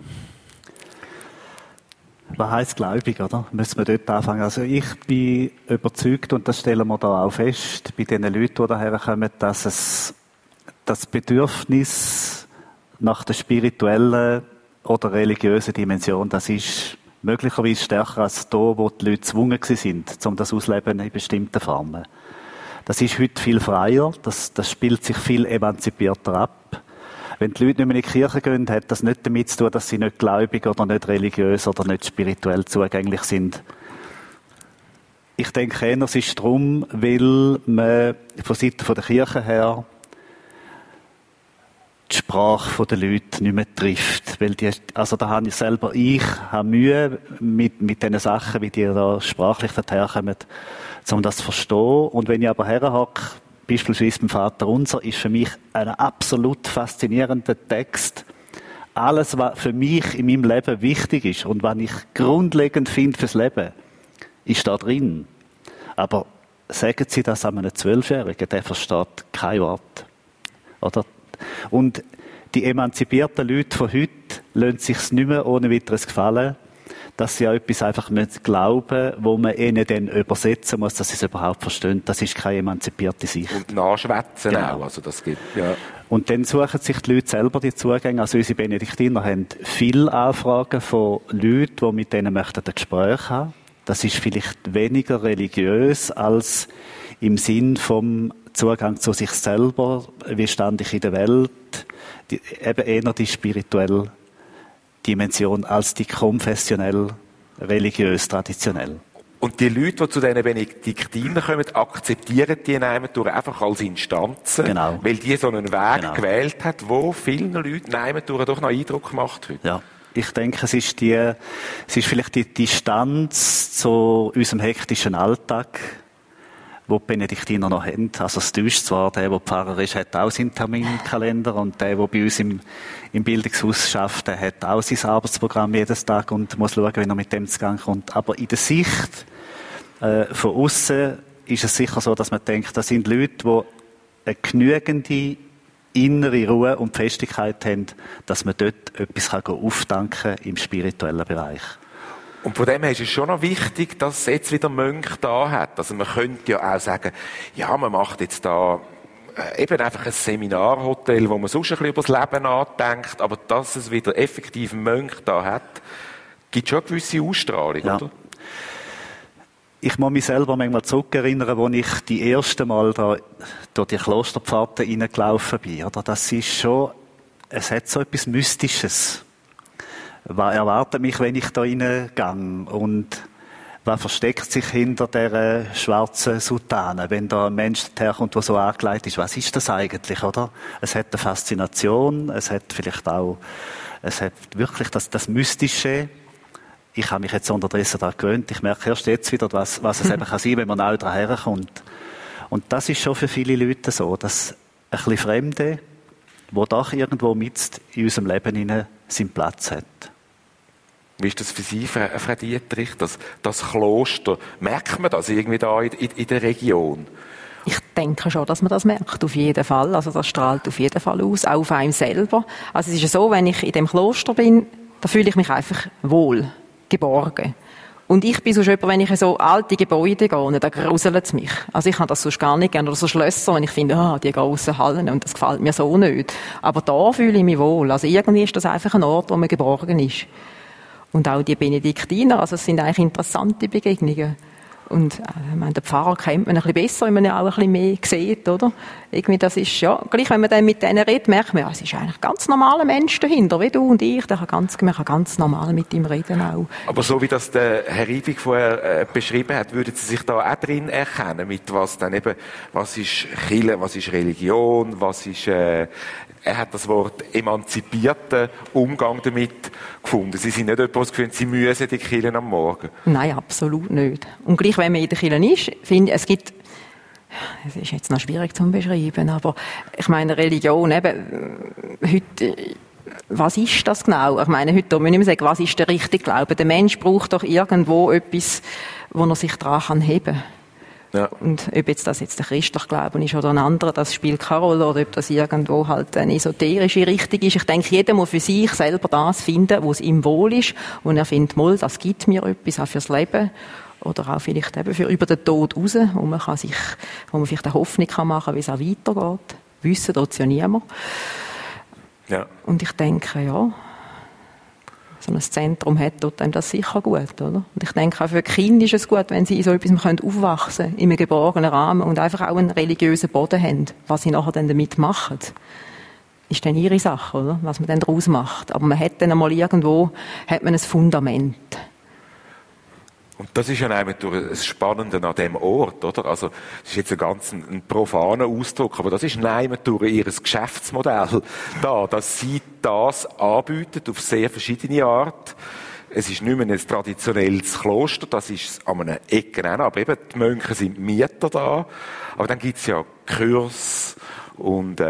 Was heisst gläubig, oder? Müssen wir dort anfangen. Also ich bin überzeugt, und das stellen wir da auch fest, bei den Leuten, die daher kommen, dass das Bedürfnis nach der spirituellen oder religiösen Dimension, das ist möglicherweise stärker als da, wo die Leute gezwungen sind, um das auszuleben in bestimmten Formen. Das ist heute viel freier, das spielt sich viel emanzipierter ab. Wenn die Leute nicht mehr in die Kirche gehen, hat das nicht damit zu tun, dass sie nicht gläubig oder nicht religiös oder nicht spirituell zugänglich sind. Ich denke eher, es ist darum, weil man von Seiten der Kirche her die Sprache der Leute nicht mehr trifft. Weil also da habe ich Mühe mit den Sachen, wie die da sprachlich daherkommen, um das zu verstehen. Und wenn ich aber herhocke, beispielsweise beim Vater Unser, ist für mich ein absolut faszinierender Text. Alles, was für mich in meinem Leben wichtig ist und was ich grundlegend finde fürs Leben, ist da drin. Aber sagen Sie das einem 12-Jährigen, der versteht kein Wort. Oder? Und die emanzipierten Leute von heute lassen sich nicht mehr ohne weiteres gefallen, dass sie an etwas einfach nicht glauben, wo man ihnen dann übersetzen muss, dass sie es überhaupt verstehen. Das ist keine emanzipierte Sicht. Und nachschwätzen genau. auch. Also das gibt, ja. Und dann suchen sich die Leute selber die Zugänge. Also unsere Benediktiner haben viele Anfragen von Leuten, die mit denen möchten ein Gespräch haben. Das ist vielleicht weniger religiös als im Sinn vom Zugang zu sich selber. Wie stand ich in der Welt? Eben eher die spirituelle Dimension als die konfessionell, religiös, traditionell. Und die Leute, die zu diesen Benediktinern kommen, akzeptieren die in einem durch einfach als Instanzen, genau. Weil die so einen Weg gewählt hat, wo vielen Leuten in einem durch doch noch Eindruck macht heute. Ja. Ich denke, es ist vielleicht die Distanz zu unserem hektischen Alltag, wo die Benediktiner noch haben. Also es täuscht zwar, der Pfarrer ist, hat auch seinen Terminkalender und der bei uns im Bildungshaus schafft, der hat auch sein Arbeitsprogramm jedes Tag und muss schauen, wie er mit dem zu Gang kommt. Aber in der Sicht von außen ist es sicher so, dass man denkt, das sind Leute, die eine genügende innere Ruhe und Festigkeit haben, dass man dort etwas auftanken kann im spirituellen Bereich. Und von dem her ist es schon noch wichtig, dass es jetzt wieder Mönche da hat. Also man könnte ja auch sagen, ja, man macht jetzt da eben einfach ein Seminarhotel, wo man sonst ein bisschen über das Leben nachdenkt, aber dass es wieder effektiv Mönche da hat, gibt schon eine gewisse Ausstrahlung, ja. oder? Ich muss mich selber manchmal zurückerinnern, als ich die erste Mal da durch die Klosterpforten reingelaufen bin. Oder? Das ist schon, es hat so etwas Mystisches. Was erwartet mich, wenn ich da reingehe? Und was versteckt sich hinter dieser schwarzen Soutane, wenn da ein Mensch herkommt, der so angelegt ist? Was ist das eigentlich, oder? Es hat eine Faszination, es hat vielleicht auch, es hat wirklich das Mystische. Ich habe mich jetzt unterdessen daran gewöhnt. Ich merke erst jetzt wieder, was es eben kann sein, wenn man auch daran herkommt. Und das ist schon für viele Leute so, dass ein bisschen Fremde, die doch irgendwo mit in unserem Leben hinein seinen Platz hat. Wie ist das für Sie, Frau Dietrich, das Kloster? Merkt man das irgendwie da in der Region? Ich denke schon, dass man das merkt, auf jeden Fall. Also das strahlt auf jeden Fall aus, auch auf einem selber. Also es ist ja so, wenn ich in dem Kloster bin, da fühle ich mich einfach wohl, geborgen. Und ich bin sonst jemand, wenn ich in so alte Gebäude gehe, da gruselt es mich. Also ich kann das sonst gar nicht gerne. Oder so Schlösser, wenn ich finde, die grossen Hallen, und das gefällt mir so nicht. Aber da fühle ich mich wohl. Also irgendwie ist das einfach ein Ort, wo man geborgen ist. Und auch die Benediktiner, also es sind eigentlich interessante Begegnungen. Und ich meine, den Pfarrer kennt man ein bisschen besser, wenn man ihn auch ein bisschen mehr sieht, oder? Irgendwie das ist, ja, gleich wenn man dann mit denen redet, merkt man, ja, es ist eigentlich ein ganz normaler Mensch dahinter, wie du und ich, man kann ganz normal mit ihm reden auch. Aber so wie das der Herr Rivig vorher beschrieben hat, würden Sie sich da auch drin erkennen, mit was dann eben, was ist Kirche, was ist Religion, was ist, er hat das Wort emanzipierten Umgang damit gefunden. Sie sind nicht jemand, der das Gefühl hat, Sie müssen die Kirche am Morgen. Nein, absolut nicht. Und gleich, wenn man in der Kirche ist, finde ich, es gibt, es ist jetzt noch schwierig zu beschreiben, aber ich meine, Religion, eben, heute, was ist das genau? Ich meine, heute müssen wir nicht mehr sagen, was ist der richtige Glaube? Der Mensch braucht doch irgendwo etwas, wo er sich daran heben kann. Ja. Und ob das jetzt der christliche Glaube ist oder ein anderer, das spielt keine Rolle, oder ob das irgendwo halt eine esoterische Richtung ist. Ich denke, jeder muss für sich selber das finden, wo es ihm wohl ist, und er findet, das gibt mir etwas, auch fürs Leben, oder auch vielleicht eben für über den Tod raus, wo man vielleicht eine Hoffnung machen kann, wie es auch weitergeht. Wissen tut es ja niemand. Ja. Und ich denke, ja, so ein Zentrum hat, tut einem das sicher gut, oder? Und ich denke, auch für die Kinder ist es gut, wenn sie in so etwas aufwachsen können, in einem geborgenen Rahmen, und einfach auch einen religiösen Boden haben. Was sie nachher dann damit machen, ist dann ihre Sache, oder? Was man dann daraus macht. Aber man hat dann einmal irgendwo, hat man ein Fundament. Und das ist ja eigentlich das Spannende an diesem Ort, oder? Also, das ist jetzt ein profaner Ausdruck, aber das ist durch ihr Geschäftsmodell da, dass sie das anbieten auf sehr verschiedene Art. Es ist nicht mehr ein traditionelles Kloster, das ist an einer Ecke auch, aber eben die Mönche sind Mieter da. Aber dann gibt's ja Kurs und,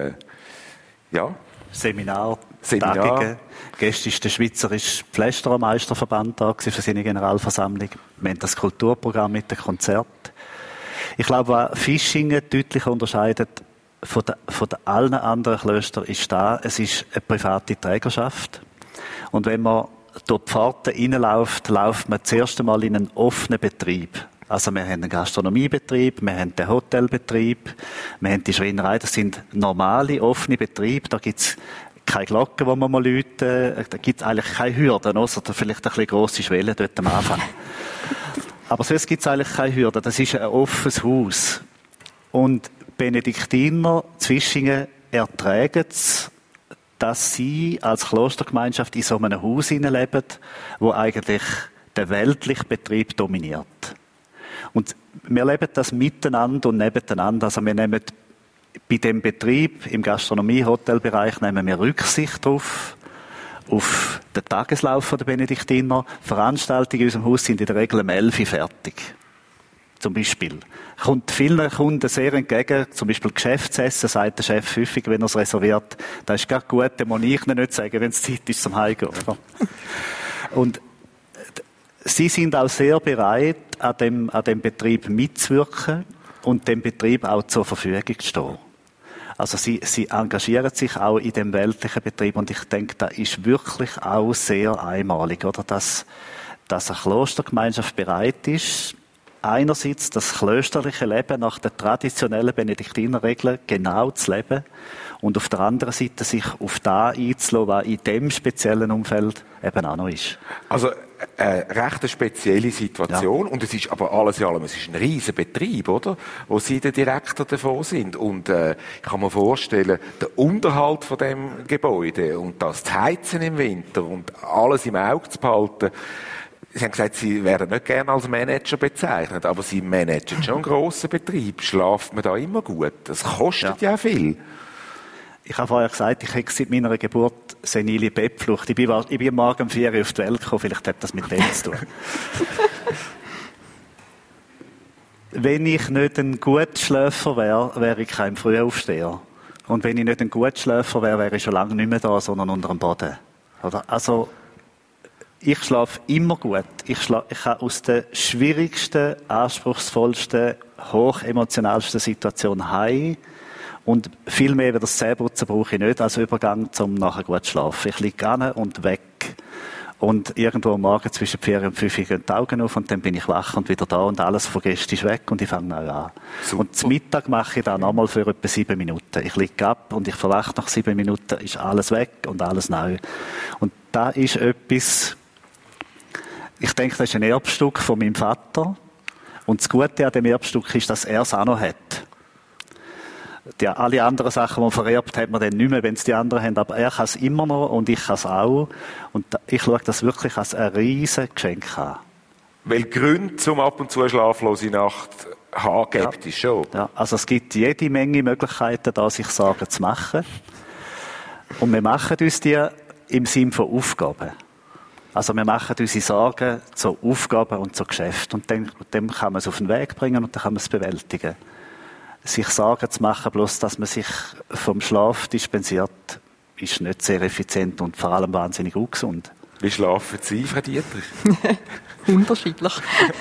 Seminar. Gestern war der Schweizerische Pflästerermeisterverband da für seine Generalversammlung. Wir haben das Kulturprogramm mit dem Konzert. Ich glaube, was Fischingen deutlich unterscheidet von allen anderen Klöstern, ist es ist eine private Trägerschaft. Und wenn man durch die Pforten reinläuft, läuft man zuerst einmal in einen offenen Betrieb. Also wir haben einen Gastronomiebetrieb, wir haben den Hotelbetrieb, wir haben die Schreinerei. Das sind normale, offene Betriebe. Da gibt's keine Glocken, die man mal läuten. Da gibt es eigentlich keine Hürden, außer vielleicht eine bisschen grosse Schwelle dort am Anfang. Aber sonst gibt es eigentlich keine Hürden. Das ist ein offenes Haus. Und Benediktiner Zwischingen ertragen es, dass sie als Klostergemeinschaft in so einem Haus leben, wo eigentlich der weltliche Betrieb dominiert. Und wir leben das miteinander und nebeneinander. Also wir nehmen bei dem Betrieb im Gastronomie-Hotelbereich nehmen wir Rücksicht drauf, auf den Tageslauf der Benediktiner. Veranstaltungen in unserem Haus sind in der Regel um 11 Uhr fertig. Zum Beispiel. Kommt vielen Kunden sehr entgegen, zum Beispiel Geschäftsessen, sagt der Chef häufig, wenn er es reserviert. Das ist gar gut, dann muss ich nicht sagen, wenn es Zeit ist zum Heimgehen. Und sie sind auch sehr bereit, an dem Betrieb mitzuwirken und dem Betrieb auch zur Verfügung zu stehen. Also sie engagieren sich auch in dem weltlichen Betrieb, und ich denke, das ist wirklich auch sehr einmalig, oder? Dass dass eine Klostergemeinschaft bereit ist, einerseits das klösterliche Leben nach den traditionellen Benediktinerregeln genau zu leben und auf der anderen Seite sich auf das einzulassen, was in diesem speziellen Umfeld eben auch noch ist. Also eine recht spezielle Situation und es ist aber alles in allem, es ist ein riesen Betrieb, oder? Wo Sie der Direktor davon sind und ich kann mir vorstellen, der Unterhalt von dem Gebäude und das zu heizen im Winter und alles im Auge zu behalten. Sie haben gesagt, Sie werden nicht gerne als Manager bezeichnet, aber Sie managen schon einen grossen Betrieb. Schlaft man da immer gut? Das kostet ja viel. Ich habe vorher gesagt, ich habe seit meiner Geburt senile Bettflucht. Ich bin morgen um 4 Uhr auf die Welt gekommen, vielleicht hat das mit dem zu tun. Wenn ich nicht ein Gutschläfer wäre, wäre ich kein Frühaufsteher. Und wenn ich nicht ein Gutschläfer wäre, wäre ich schon lange nicht mehr da, sondern unter dem Boden. Oder? Also, ich schlafe immer gut. Ich kann aus der schwierigsten, anspruchsvollsten, hochemotionalsten Situation heim. Und viel mehr wie das Zähneputzen brauche ich nicht als Übergang, um nachher gut zu schlafen. Ich liege an und weg. Und irgendwo am Morgen zwischen 4 und 5 gehen die Augen auf und dann bin ich wach und wieder da und alles von gestern ist weg und ich fange neu an. Super. Und zum Mittag mache ich dann nochmal für etwa 7 Minuten. Ich liege ab und ich verwache nach 7 Minuten, ist alles weg und alles neu. Und da ist etwas, ich denke, das ist ein Erbstück von meinem Vater. Und das Gute an dem Erbstück ist, dass er es auch noch hat. Alle anderen Sachen, die man vererbt, hat man dann nicht mehr, wenn es die anderen haben. Aber er kann es immer noch und ich kann es auch. Und ich schaue das wirklich als ein riesen Geschenk an. Weil Gründe zum ab und zu eine schlaflose Nacht haben, gibt es schon. Ja, also es gibt jede Menge Möglichkeiten, da sich Sorgen zu machen. Und wir machen uns die im Sinne von Aufgaben. Also wir machen unsere Sorgen zu Aufgaben und zu Geschäften. Und dann kann man es auf den Weg bringen und dann kann man es bewältigen. Sich Sorgen zu machen, bloß dass man sich vom Schlaf dispensiert, ist nicht sehr effizient und vor allem wahnsinnig ungesund. Wie schlafen Sie, Frau Dietrich? Unterschiedlich.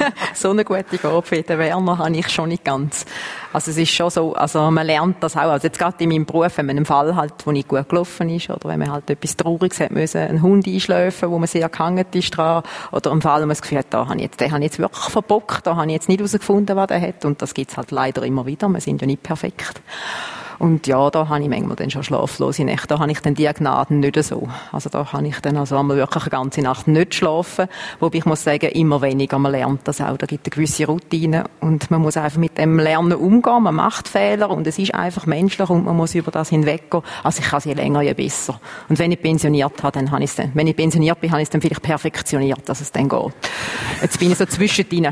So eine gute Gabe wie der Werner habe ich schon nicht ganz. Also es ist schon so, also man lernt das auch. Also jetzt gerade in meinem Beruf, wenn man einen Fall hat, wo nicht gut gelaufen ist, oder wenn man halt etwas Trauriges hat müssen, einen Hund einschläfen, wo man sehr gehangen ist dran, oder einen Fall, wo man das Gefühl hat, den habe ich jetzt wirklich verbockt, da habe ich jetzt nicht herausgefunden, was der hat. Und das gibt es halt leider immer wieder. Wir sind ja nicht perfekt. Und ja, da habe ich manchmal dann schon schlaflose Nächte. Da habe ich dann die Gnaden nicht so. Also da kann ich dann also einmal wirklich eine ganze Nacht nicht schlafen. Wobei ich muss sagen, immer weniger. Man lernt das auch. Da gibt es eine gewisse Routine. Und man muss einfach mit dem Lernen umgehen. Man macht Fehler und es ist einfach menschlich und man muss über das hinweggehen. Also ich kann es je länger, je besser. Und wenn ich pensioniert habe, dann habe ich es dann. Wenn ich pensioniert bin, habe ich es dann vielleicht perfektioniert, dass es dann geht. Jetzt bin ich so zwischendrin.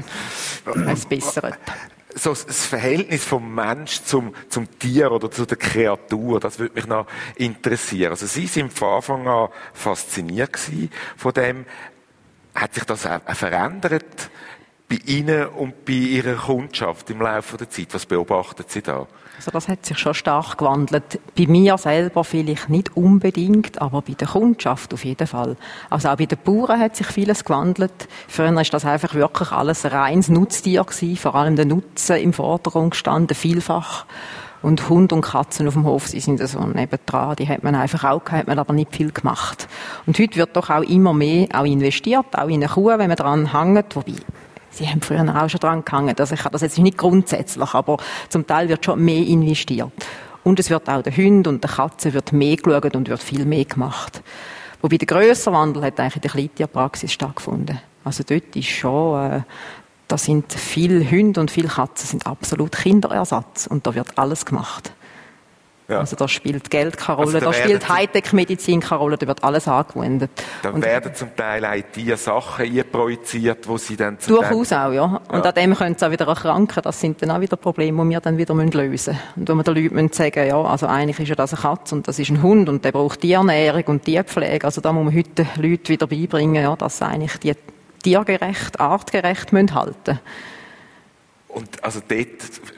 Es bessert. So das Verhältnis vom Mensch zum Tier oder zu der Kreatur, das würde mich noch interessieren. Also Sie sind von Anfang an fasziniert gewesen von dem. Hat sich das auch verändert bei Ihnen und bei Ihrer Kundschaft im Laufe der Zeit? Was beobachten Sie da? Also das hat sich schon stark gewandelt. Bei mir selber vielleicht nicht unbedingt, aber bei der Kundschaft auf jeden Fall. Also auch bei den Bauern hat sich vieles gewandelt. Früher ist das einfach wirklich alles ein reines Nutztier gewesen, vor allem der Nutzen im Vordergrund gestanden, vielfach. Und Hund und Katzen auf dem Hof, sie sind so nebendran, die hat man einfach auch gehabt, hat man aber nicht viel gemacht. Und heute wird doch auch immer mehr auch investiert, auch in eine Kuh, wenn man dran hängt, wobei Sie haben früher auch schon dran gehangen. Also ich habe das jetzt nicht grundsätzlich, aber zum Teil wird schon mehr investiert. Und es wird auch den Hunden und den Katzen wird mehr geschaut und wird viel mehr gemacht. Wobei der grössere Wandel hat eigentlich in der Kleintierpraxis stattgefunden. Also dort ist schon, da sind viele Hunde und viele Katzen sind absolut Kinderersatz und da wird alles gemacht. Ja. Also da spielt Geld keine Rolle, also da spielt Hightech-Medizin keine Rolle, da wird alles angewendet. Da werden zum Teil auch die Sachen einprojiziert, wo Sie dann... Durchaus auch, ja. Und an dem können sie auch wieder erkranken. Das sind dann auch wieder Probleme, die wir dann wieder lösen müssen. Und wenn wir den Leuten sagen, ja, also eigentlich ist ja das eine Katze und das ist ein Hund und der braucht Tierernährung und Tierpflege, also da muss man heute den Leuten wieder beibringen, ja, dass sie eigentlich die tiergerecht, artgerecht halten müssen. Und also dort...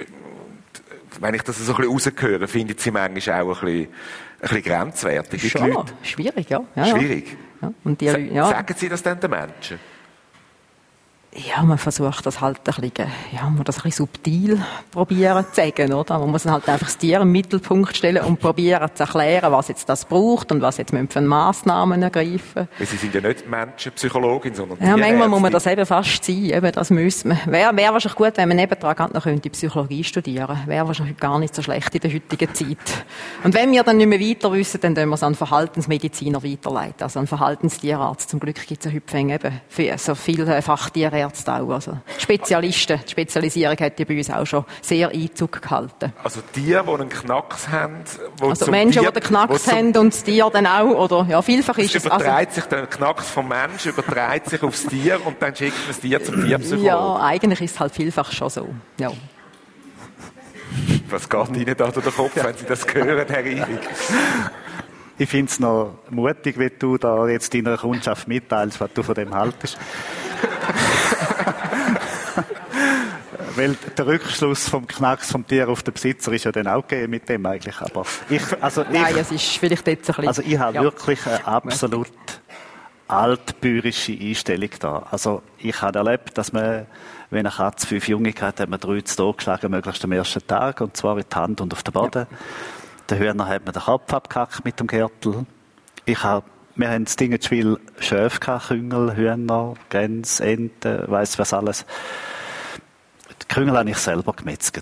Wenn ich das so ein bisschen rausgehöre, findet sie manchmal auch ein bisschen grenzwertig. Schon, schwierig, ja. Schwierig? Ja. Und die Leute, ja. Sagen Sie das dann den Menschen? Ja, man versucht das halt ein bisschen, man das ein bisschen subtil probieren zu sagen, oder? Man muss halt einfach das Tier im Mittelpunkt stellen und probieren zu erklären, was jetzt das braucht und was jetzt für Massnahmen ergreifen. Weil Sie sind ja nicht Menschenpsychologin, sondern Ja, manchmal muss man das eben fast sein, eben, das müsste man. Wäre wahrscheinlich gut, wenn man nebendran noch Psychologie studieren könnte. Wäre wahrscheinlich gar nicht so schlecht in der heutigen Zeit. Und wenn wir dann nicht mehr weiter wissen, dann tun wir es an Verhaltensmediziner weiterleiten, also an Verhaltenstierarzt. Zum Glück gibt es ja heute eben für so viele Fachtierärzte auch. Also Spezialisten, die Spezialisierung hat ja bei uns auch schon sehr Einzug gehalten. Also Tiere, die einen Knacks haben, also Menschen, die einen Knacks haben und das Tier dann auch, oder ja, vielfach ist es. Überträgt sich der Knacks vom Menschen, überträgt sich aufs Tier und dann schickt man das Tier zum Tierpsychologen. Ja, eigentlich ist es halt vielfach schon so. Ja. Was geht Ihnen da durch den Kopf, wenn Sie das hören, Herr Ihrig? Ich finde es noch mutig, wie du da jetzt deiner Kundschaft mitteilst, was du von dem haltest. Weil der Rückschluss vom Knacks vom Tier auf den Besitzer ist ja dann auch gegeben mit dem eigentlich. Aber nein, es ist vielleicht jetzt ein bisschen... Also ich habe wirklich eine absolut altbäuerische Einstellung da. Also ich habe erlebt, dass man, wenn eine Katze 5 Junge hat, hat man 3 zu Tod geschlagen, möglichst am ersten Tag, und zwar in die Hand und auf den Boden. Ja. Der Hühner hat mir den Kopf abgehackt mit dem Gürtel. Wir haben das Ding zu viel Schöfe gehabt, Küngel, Hühner, Gänse, Enten, weiss was alles. Die Küngel habe ich selber gemetzelt.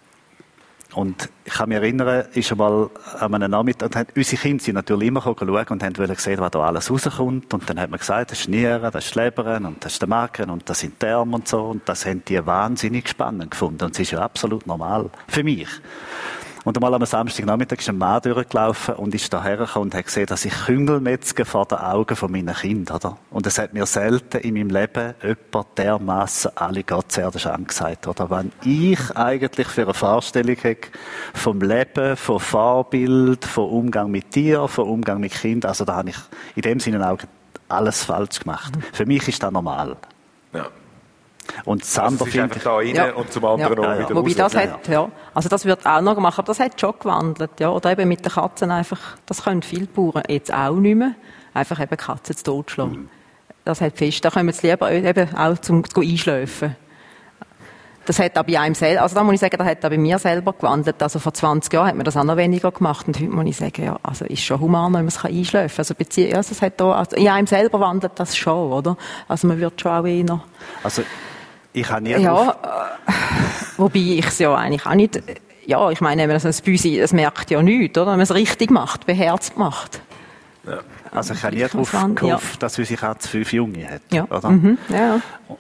Und ich kann mich erinnern, ist einmal an einem Nachmittag, unsere Kinder sind natürlich immer schauen und haben gesehen, was da alles rauskommt. Und dann hat man gesagt, das ist Nieren, das ist Leber und das ist der Magen und das sind die Arme und so. Und das haben die wahnsinnig spannend gefunden. Und es ist ja absolut normal. Für mich. Und einmal am Samstagnachmittag ist ein Mann durchgelaufen und ist da hergekommen und hat gesehen, dass ich Küngel metzge vor den Augen von meinen Kindern, oder? Und es hat mir selten in meinem Leben jemand dermassen alle Gotteserde angesagt, oder? Wenn ich eigentlich für eine Vorstellung habe vom Leben, von Vorbild, von Umgang mit Tieren, von Umgang mit Kindern, also da habe ich in dem Sinne auch alles falsch gemacht. Für mich ist das normal. Ja. Und das andere ist einfach da rein und zum anderen auch wieder Wobei raus. Das hat, also das wird auch noch gemacht, aber das hat schon gewandelt, ja. Oder eben mit den Katzen einfach, das können viele Bauern jetzt auch nicht mehr, einfach eben Katzen zu Tod schlagen. Das hat fest, da kommen sie lieber eben auch zum Einschläfen. Das hat aber bei einem selber, also da muss ich sagen, das hat auch bei mir selber gewandelt. Also vor 20 Jahren hat man das auch noch weniger gemacht und heute muss ich sagen, ja, also ist schon human, wenn man es einschläfen kann. Also es hat da, also in einem selber wandelt das schon, oder? Also man wird schon auch eher... Also ich habe nie wobei ich es ja eigentlich auch nicht, ja, ich meine, das Büsi, das merkt ja nichts, oder? Wenn man es richtig macht, beherzt macht. Ja. Also ich habe nie darauf gehofft, dass unsere Katze 5 Junge hat, ja. Oder? Ja.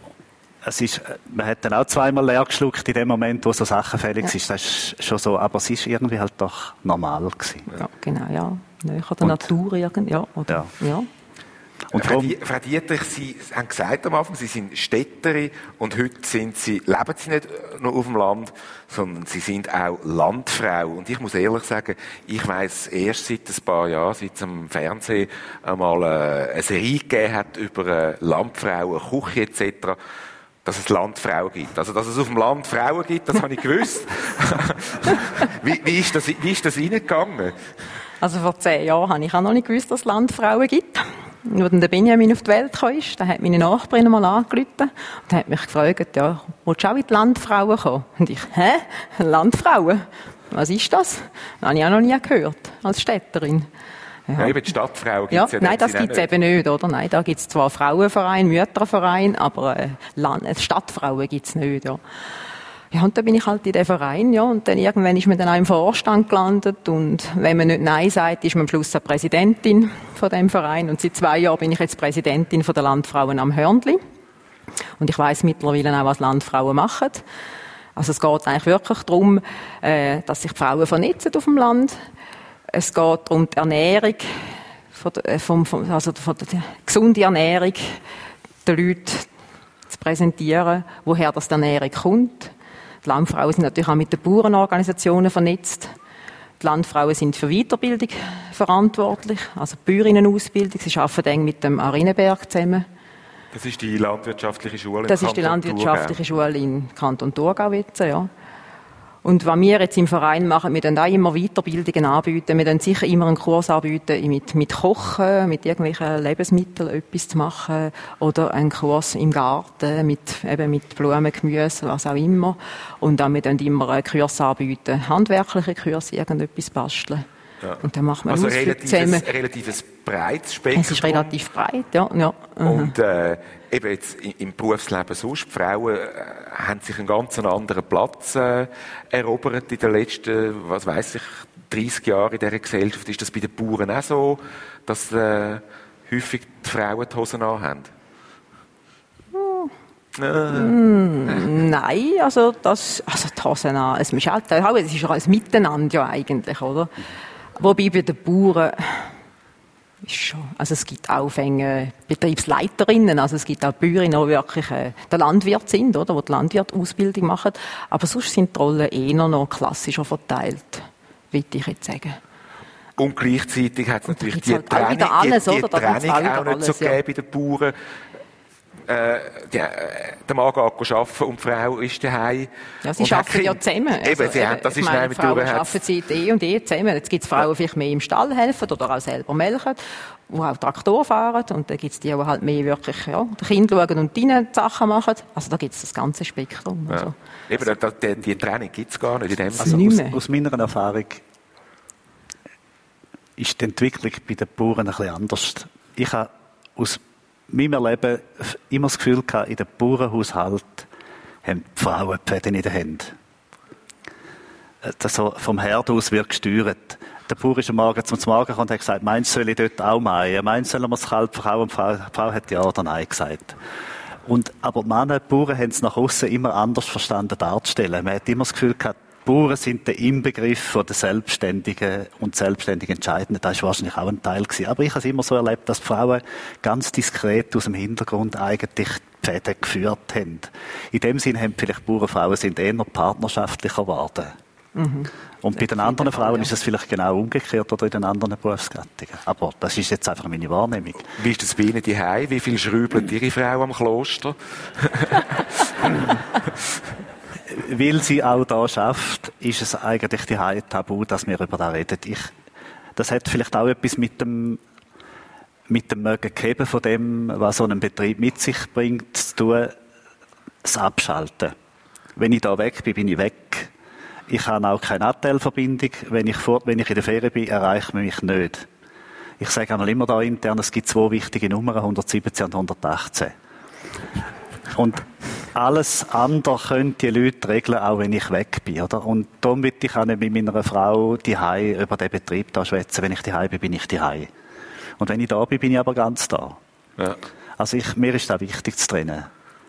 Man hat dann auch zweimal leer geschluckt in dem Moment, wo so Sachen fällig sind. Das ist schon so, aber es ist irgendwie halt doch normal gewesen. Ja, genau, ja. Näher der Natur irgendwie, ja. Oder, ja. Und Frau Dietrich, Sie haben gesagt am Anfang, Sie sind Städterin und heute leben Sie nicht nur auf dem Land, sondern Sie sind auch Landfrau. Und ich muss ehrlich sagen, ich weiss erst seit ein paar Jahren, seit es am Fernsehen einmal eine Serie gegeben hat über Landfrauen, Küche etc., dass es Landfrauen gibt. Also, dass es auf dem Land Frauen gibt, das habe ich gewusst. Wie ist das Ihnen gegangen? Also vor 10 Jahren habe ich auch noch nicht gewusst, dass es Landfrauen gibt. Als der Benjamin auf die Welt kam, da hat meine Nachbarin mal angerufen und hat mich gefragt, ja, willst du auch in die Landfrauen kommen? Und ich, Landfrauen? Was ist das? Das habe ich auch noch nie gehört, als Städterin. Ja, eben die Stadtfrau gibt es ja nicht. Nein, das gibt es eben nicht, oder? Nein, da gibt es zwar Frauenverein, Mütterverein, aber Stadtfrauen gibt es nicht, ja. Ja, und dann bin ich halt in den Verein, ja, und dann irgendwann ist man dann auch im Vorstand gelandet und wenn man nicht Nein sagt, ist man am Schluss eine Präsidentin von dem Verein und seit 2 Jahren bin ich jetzt Präsidentin von der Landfrauen am Hörnli und ich weiss mittlerweile auch, was Landfrauen machen. Also es geht eigentlich wirklich darum, dass sich die Frauen vernetzen auf dem Land. Es geht darum, die Ernährung, also die gesunde Ernährung den Leuten zu präsentieren, woher das die Ernährung kommt. Die Landfrauen sind natürlich auch mit den Bauernorganisationen vernetzt. Die Landfrauen sind für Weiterbildung verantwortlich, also Bäuerinnenausbildung. Sie arbeiten eng mit dem Arinenberg zusammen. Das ist die landwirtschaftliche Schule im Kanton Thurgau. Das ist die landwirtschaftliche Schule im Kanton Thurgau jetzt, ja. Und was wir jetzt im Verein machen, wir dann auch immer Weiterbildungen anbieten. Wir dann sicher immer einen Kurs anbieten mit Kochen, mit irgendwelchen Lebensmitteln etwas zu machen. Oder einen Kurs im Garten mit Blumen, Gemüse, was auch immer. Und dann wir dann immer einen Kurs anbieten. Handwerkliche Kurse, irgendetwas basteln. Ja. Und dann macht man also relatives breites Spektrum. Es ist relativ breit, ja. Und eben jetzt im Berufsleben sonst, die Frauen haben sich einen ganz anderen Platz erobert in den letzten, 30 Jahren in dieser Gesellschaft. Ist das bei den Bauern auch so, dass häufig die Frauen die Hosen anhaben? Nein, also die Hosen an. Es ist ja ein Miteinander ja eigentlich, oder? Wobei bei den Bauern ist schon, also es gibt auch Betriebsleiterinnen, also es gibt auch Bäuerinnen, die wirklich der Landwirt sind, oder, die Landwirtausbildung machen. Aber sonst sind die Rollen eher noch klassischer verteilt, würde ich jetzt sagen. Und gleichzeitig hat es natürlich die halt Trennung, auch auch nicht so gegeben bei den Bauern. Der Mann geht arbeiten und die Frau ist daheim. Ja, sie arbeiten ja zusammen. Das ist nämlich Frauen arbeiten sie zusammen. Jetzt gibt es Frauen, die vielleicht mehr im Stall helfen oder auch selber melken, die auch Traktor fahren. Und dann gibt es die halt mehr wirklich, den Kind schauen und die Sachen machen. Also da gibt es das ganze Spektrum. Also. Ja. Die Trennung gibt es gar nicht in dem Sinne. Aus meiner Erfahrung ist die Entwicklung bei den Bauern ein bisschen anders. Ich habe aus meinem Erleben immer das Gefühl gehabt, in den Bauernhaushalten haben die Frauen die Fäden in den Händen. Das so vom Herd aus wird gesteuert. Der Bauer ist am Morgen zum Morgen und hat gesagt, meinst soll ich dort auch mähen? Meinst sollen wir das Kalb verkaufen? Die Frau hat ja oder nein gesagt. Aber die Männer, die Bauern haben es nach außen immer anders verstanden darzustellen. Man hat immer das Gefühl gehabt, die Bauern sind der Inbegriff von der Selbstständigen und selbstständig Entscheidenden. Das war wahrscheinlich auch ein Teil gewesen. Aber ich habe es immer so erlebt, dass die Frauen ganz diskret aus dem Hintergrund eigentlich die Fäden geführt haben. In dem Sinn haben vielleicht Bauernfrauen sind eher partnerschaftlicher geworden. Mhm. Und bei den anderen Frauen ist es vielleicht genau umgekehrt oder in den anderen Berufsgattungen. Aber das ist jetzt einfach meine Wahrnehmung. Wie ist das bei Ihnen daheim? Wie viel schrübelt Ihre Frau am Kloster? Weil sie auch da schafft, ist es eigentlich die tabu, dass wir über das reden. Das hat vielleicht auch etwas mit dem Mögen geben von dem, was so ein Betrieb mit sich bringt, zu tun, das Abschalten. Wenn ich da weg bin, bin ich weg. Ich habe auch keine Abteilverbindung. Wenn ich in der Ferien bin, erreicht man mich nicht. Ich sage einmal immer da intern, es gibt 2 wichtige Nummern, 117 und 118. Und alles andere können die Leute regeln, auch wenn ich weg bin, oder? Und darum will ich auch nicht mit meiner Frau daheim über den Betrieb da schwätzen. Wenn ich daheim bin, bin ich daheim. Und wenn ich da bin, bin ich aber ganz da. Ja. Also mir ist das wichtig zu trennen.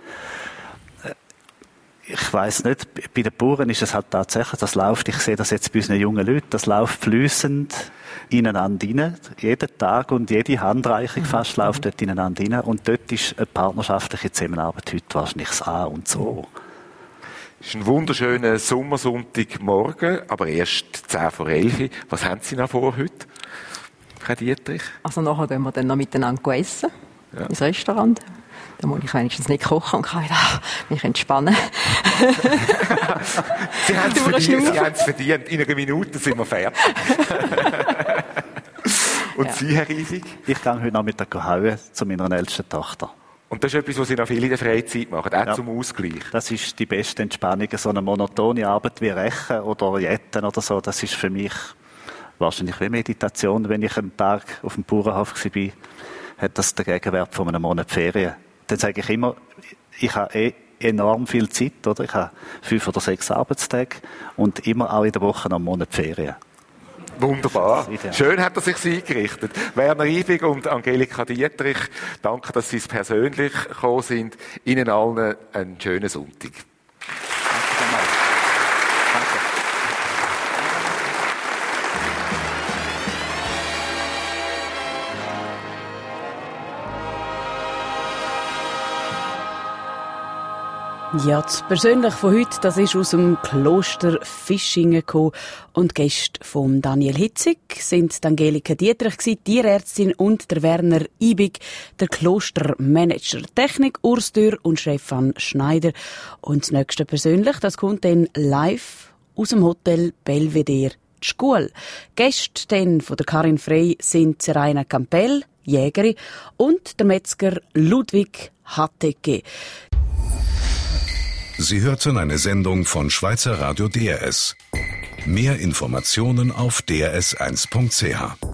Ich weiss nicht, bei den Bauern ist es halt tatsächlich, das läuft, ich sehe das jetzt bei unseren jungen Leuten, das läuft fließend ineinander rein. Jeden Tag und jede Handreichung fast läuft dort ineinander rein. Und dort ist eine partnerschaftliche Zusammenarbeit heute wahrscheinlich das A und so. Es ist ein wunderschöner Sommersonntagmorgen, aber erst 10 vor 11. Was haben Sie noch vor heute, Herr Dietrich? Also nachher gehen wir dann noch miteinander essen, ins Restaurant. Da muss ich wenigstens nicht kochen und kann mich entspannen. Sie haben es verdient. In einer Minute sind wir fertig. Und Sie, Herr Riesig? Ich gehe heute Nachmittag hauen zu meiner ältesten Tochter. Und das ist etwas, was Sie noch viel in der Freizeit machen, auch zum Ausgleich? Das ist die beste Entspannung. So eine monotone Arbeit wie Rechen oder Jetten oder so, das ist für mich wahrscheinlich wie Meditation. Wenn ich einen Tag auf dem Bauernhof war, hat das den Gegenwert von einem Monat Ferien. Dann sage ich immer, ich habe enorm viel Zeit, oder? Ich habe 5 oder 6 Arbeitstage und immer auch in der Woche noch einen Monat Ferien. Wunderbar. Schön hat er sich eingerichtet. Werner Eibig und Angelika Dietrich, danke, dass Sie es persönlich gekommen sind. Ihnen allen einen schönen Sonntag. Ja, das Persönliche von heute, das ist aus dem Kloster Fischingen gekommen. Und die Gäste von Daniel Hitzig sind Angelika Dietrich, Tierärztin, und der Werner Eibig, der Klostermanager. Technik Urs Dürr und Stefan Schneider. Und das nächste persönlich, das kommt dann live aus dem Hotel Belvedere die Schule. Gäste dann von der Karin Frey sind Seraina Campbell, Jägerin, und der Metzger Ludwig Hatteke. Sie hörten eine Sendung von Schweizer Radio DRS. Mehr Informationen auf drs1.ch.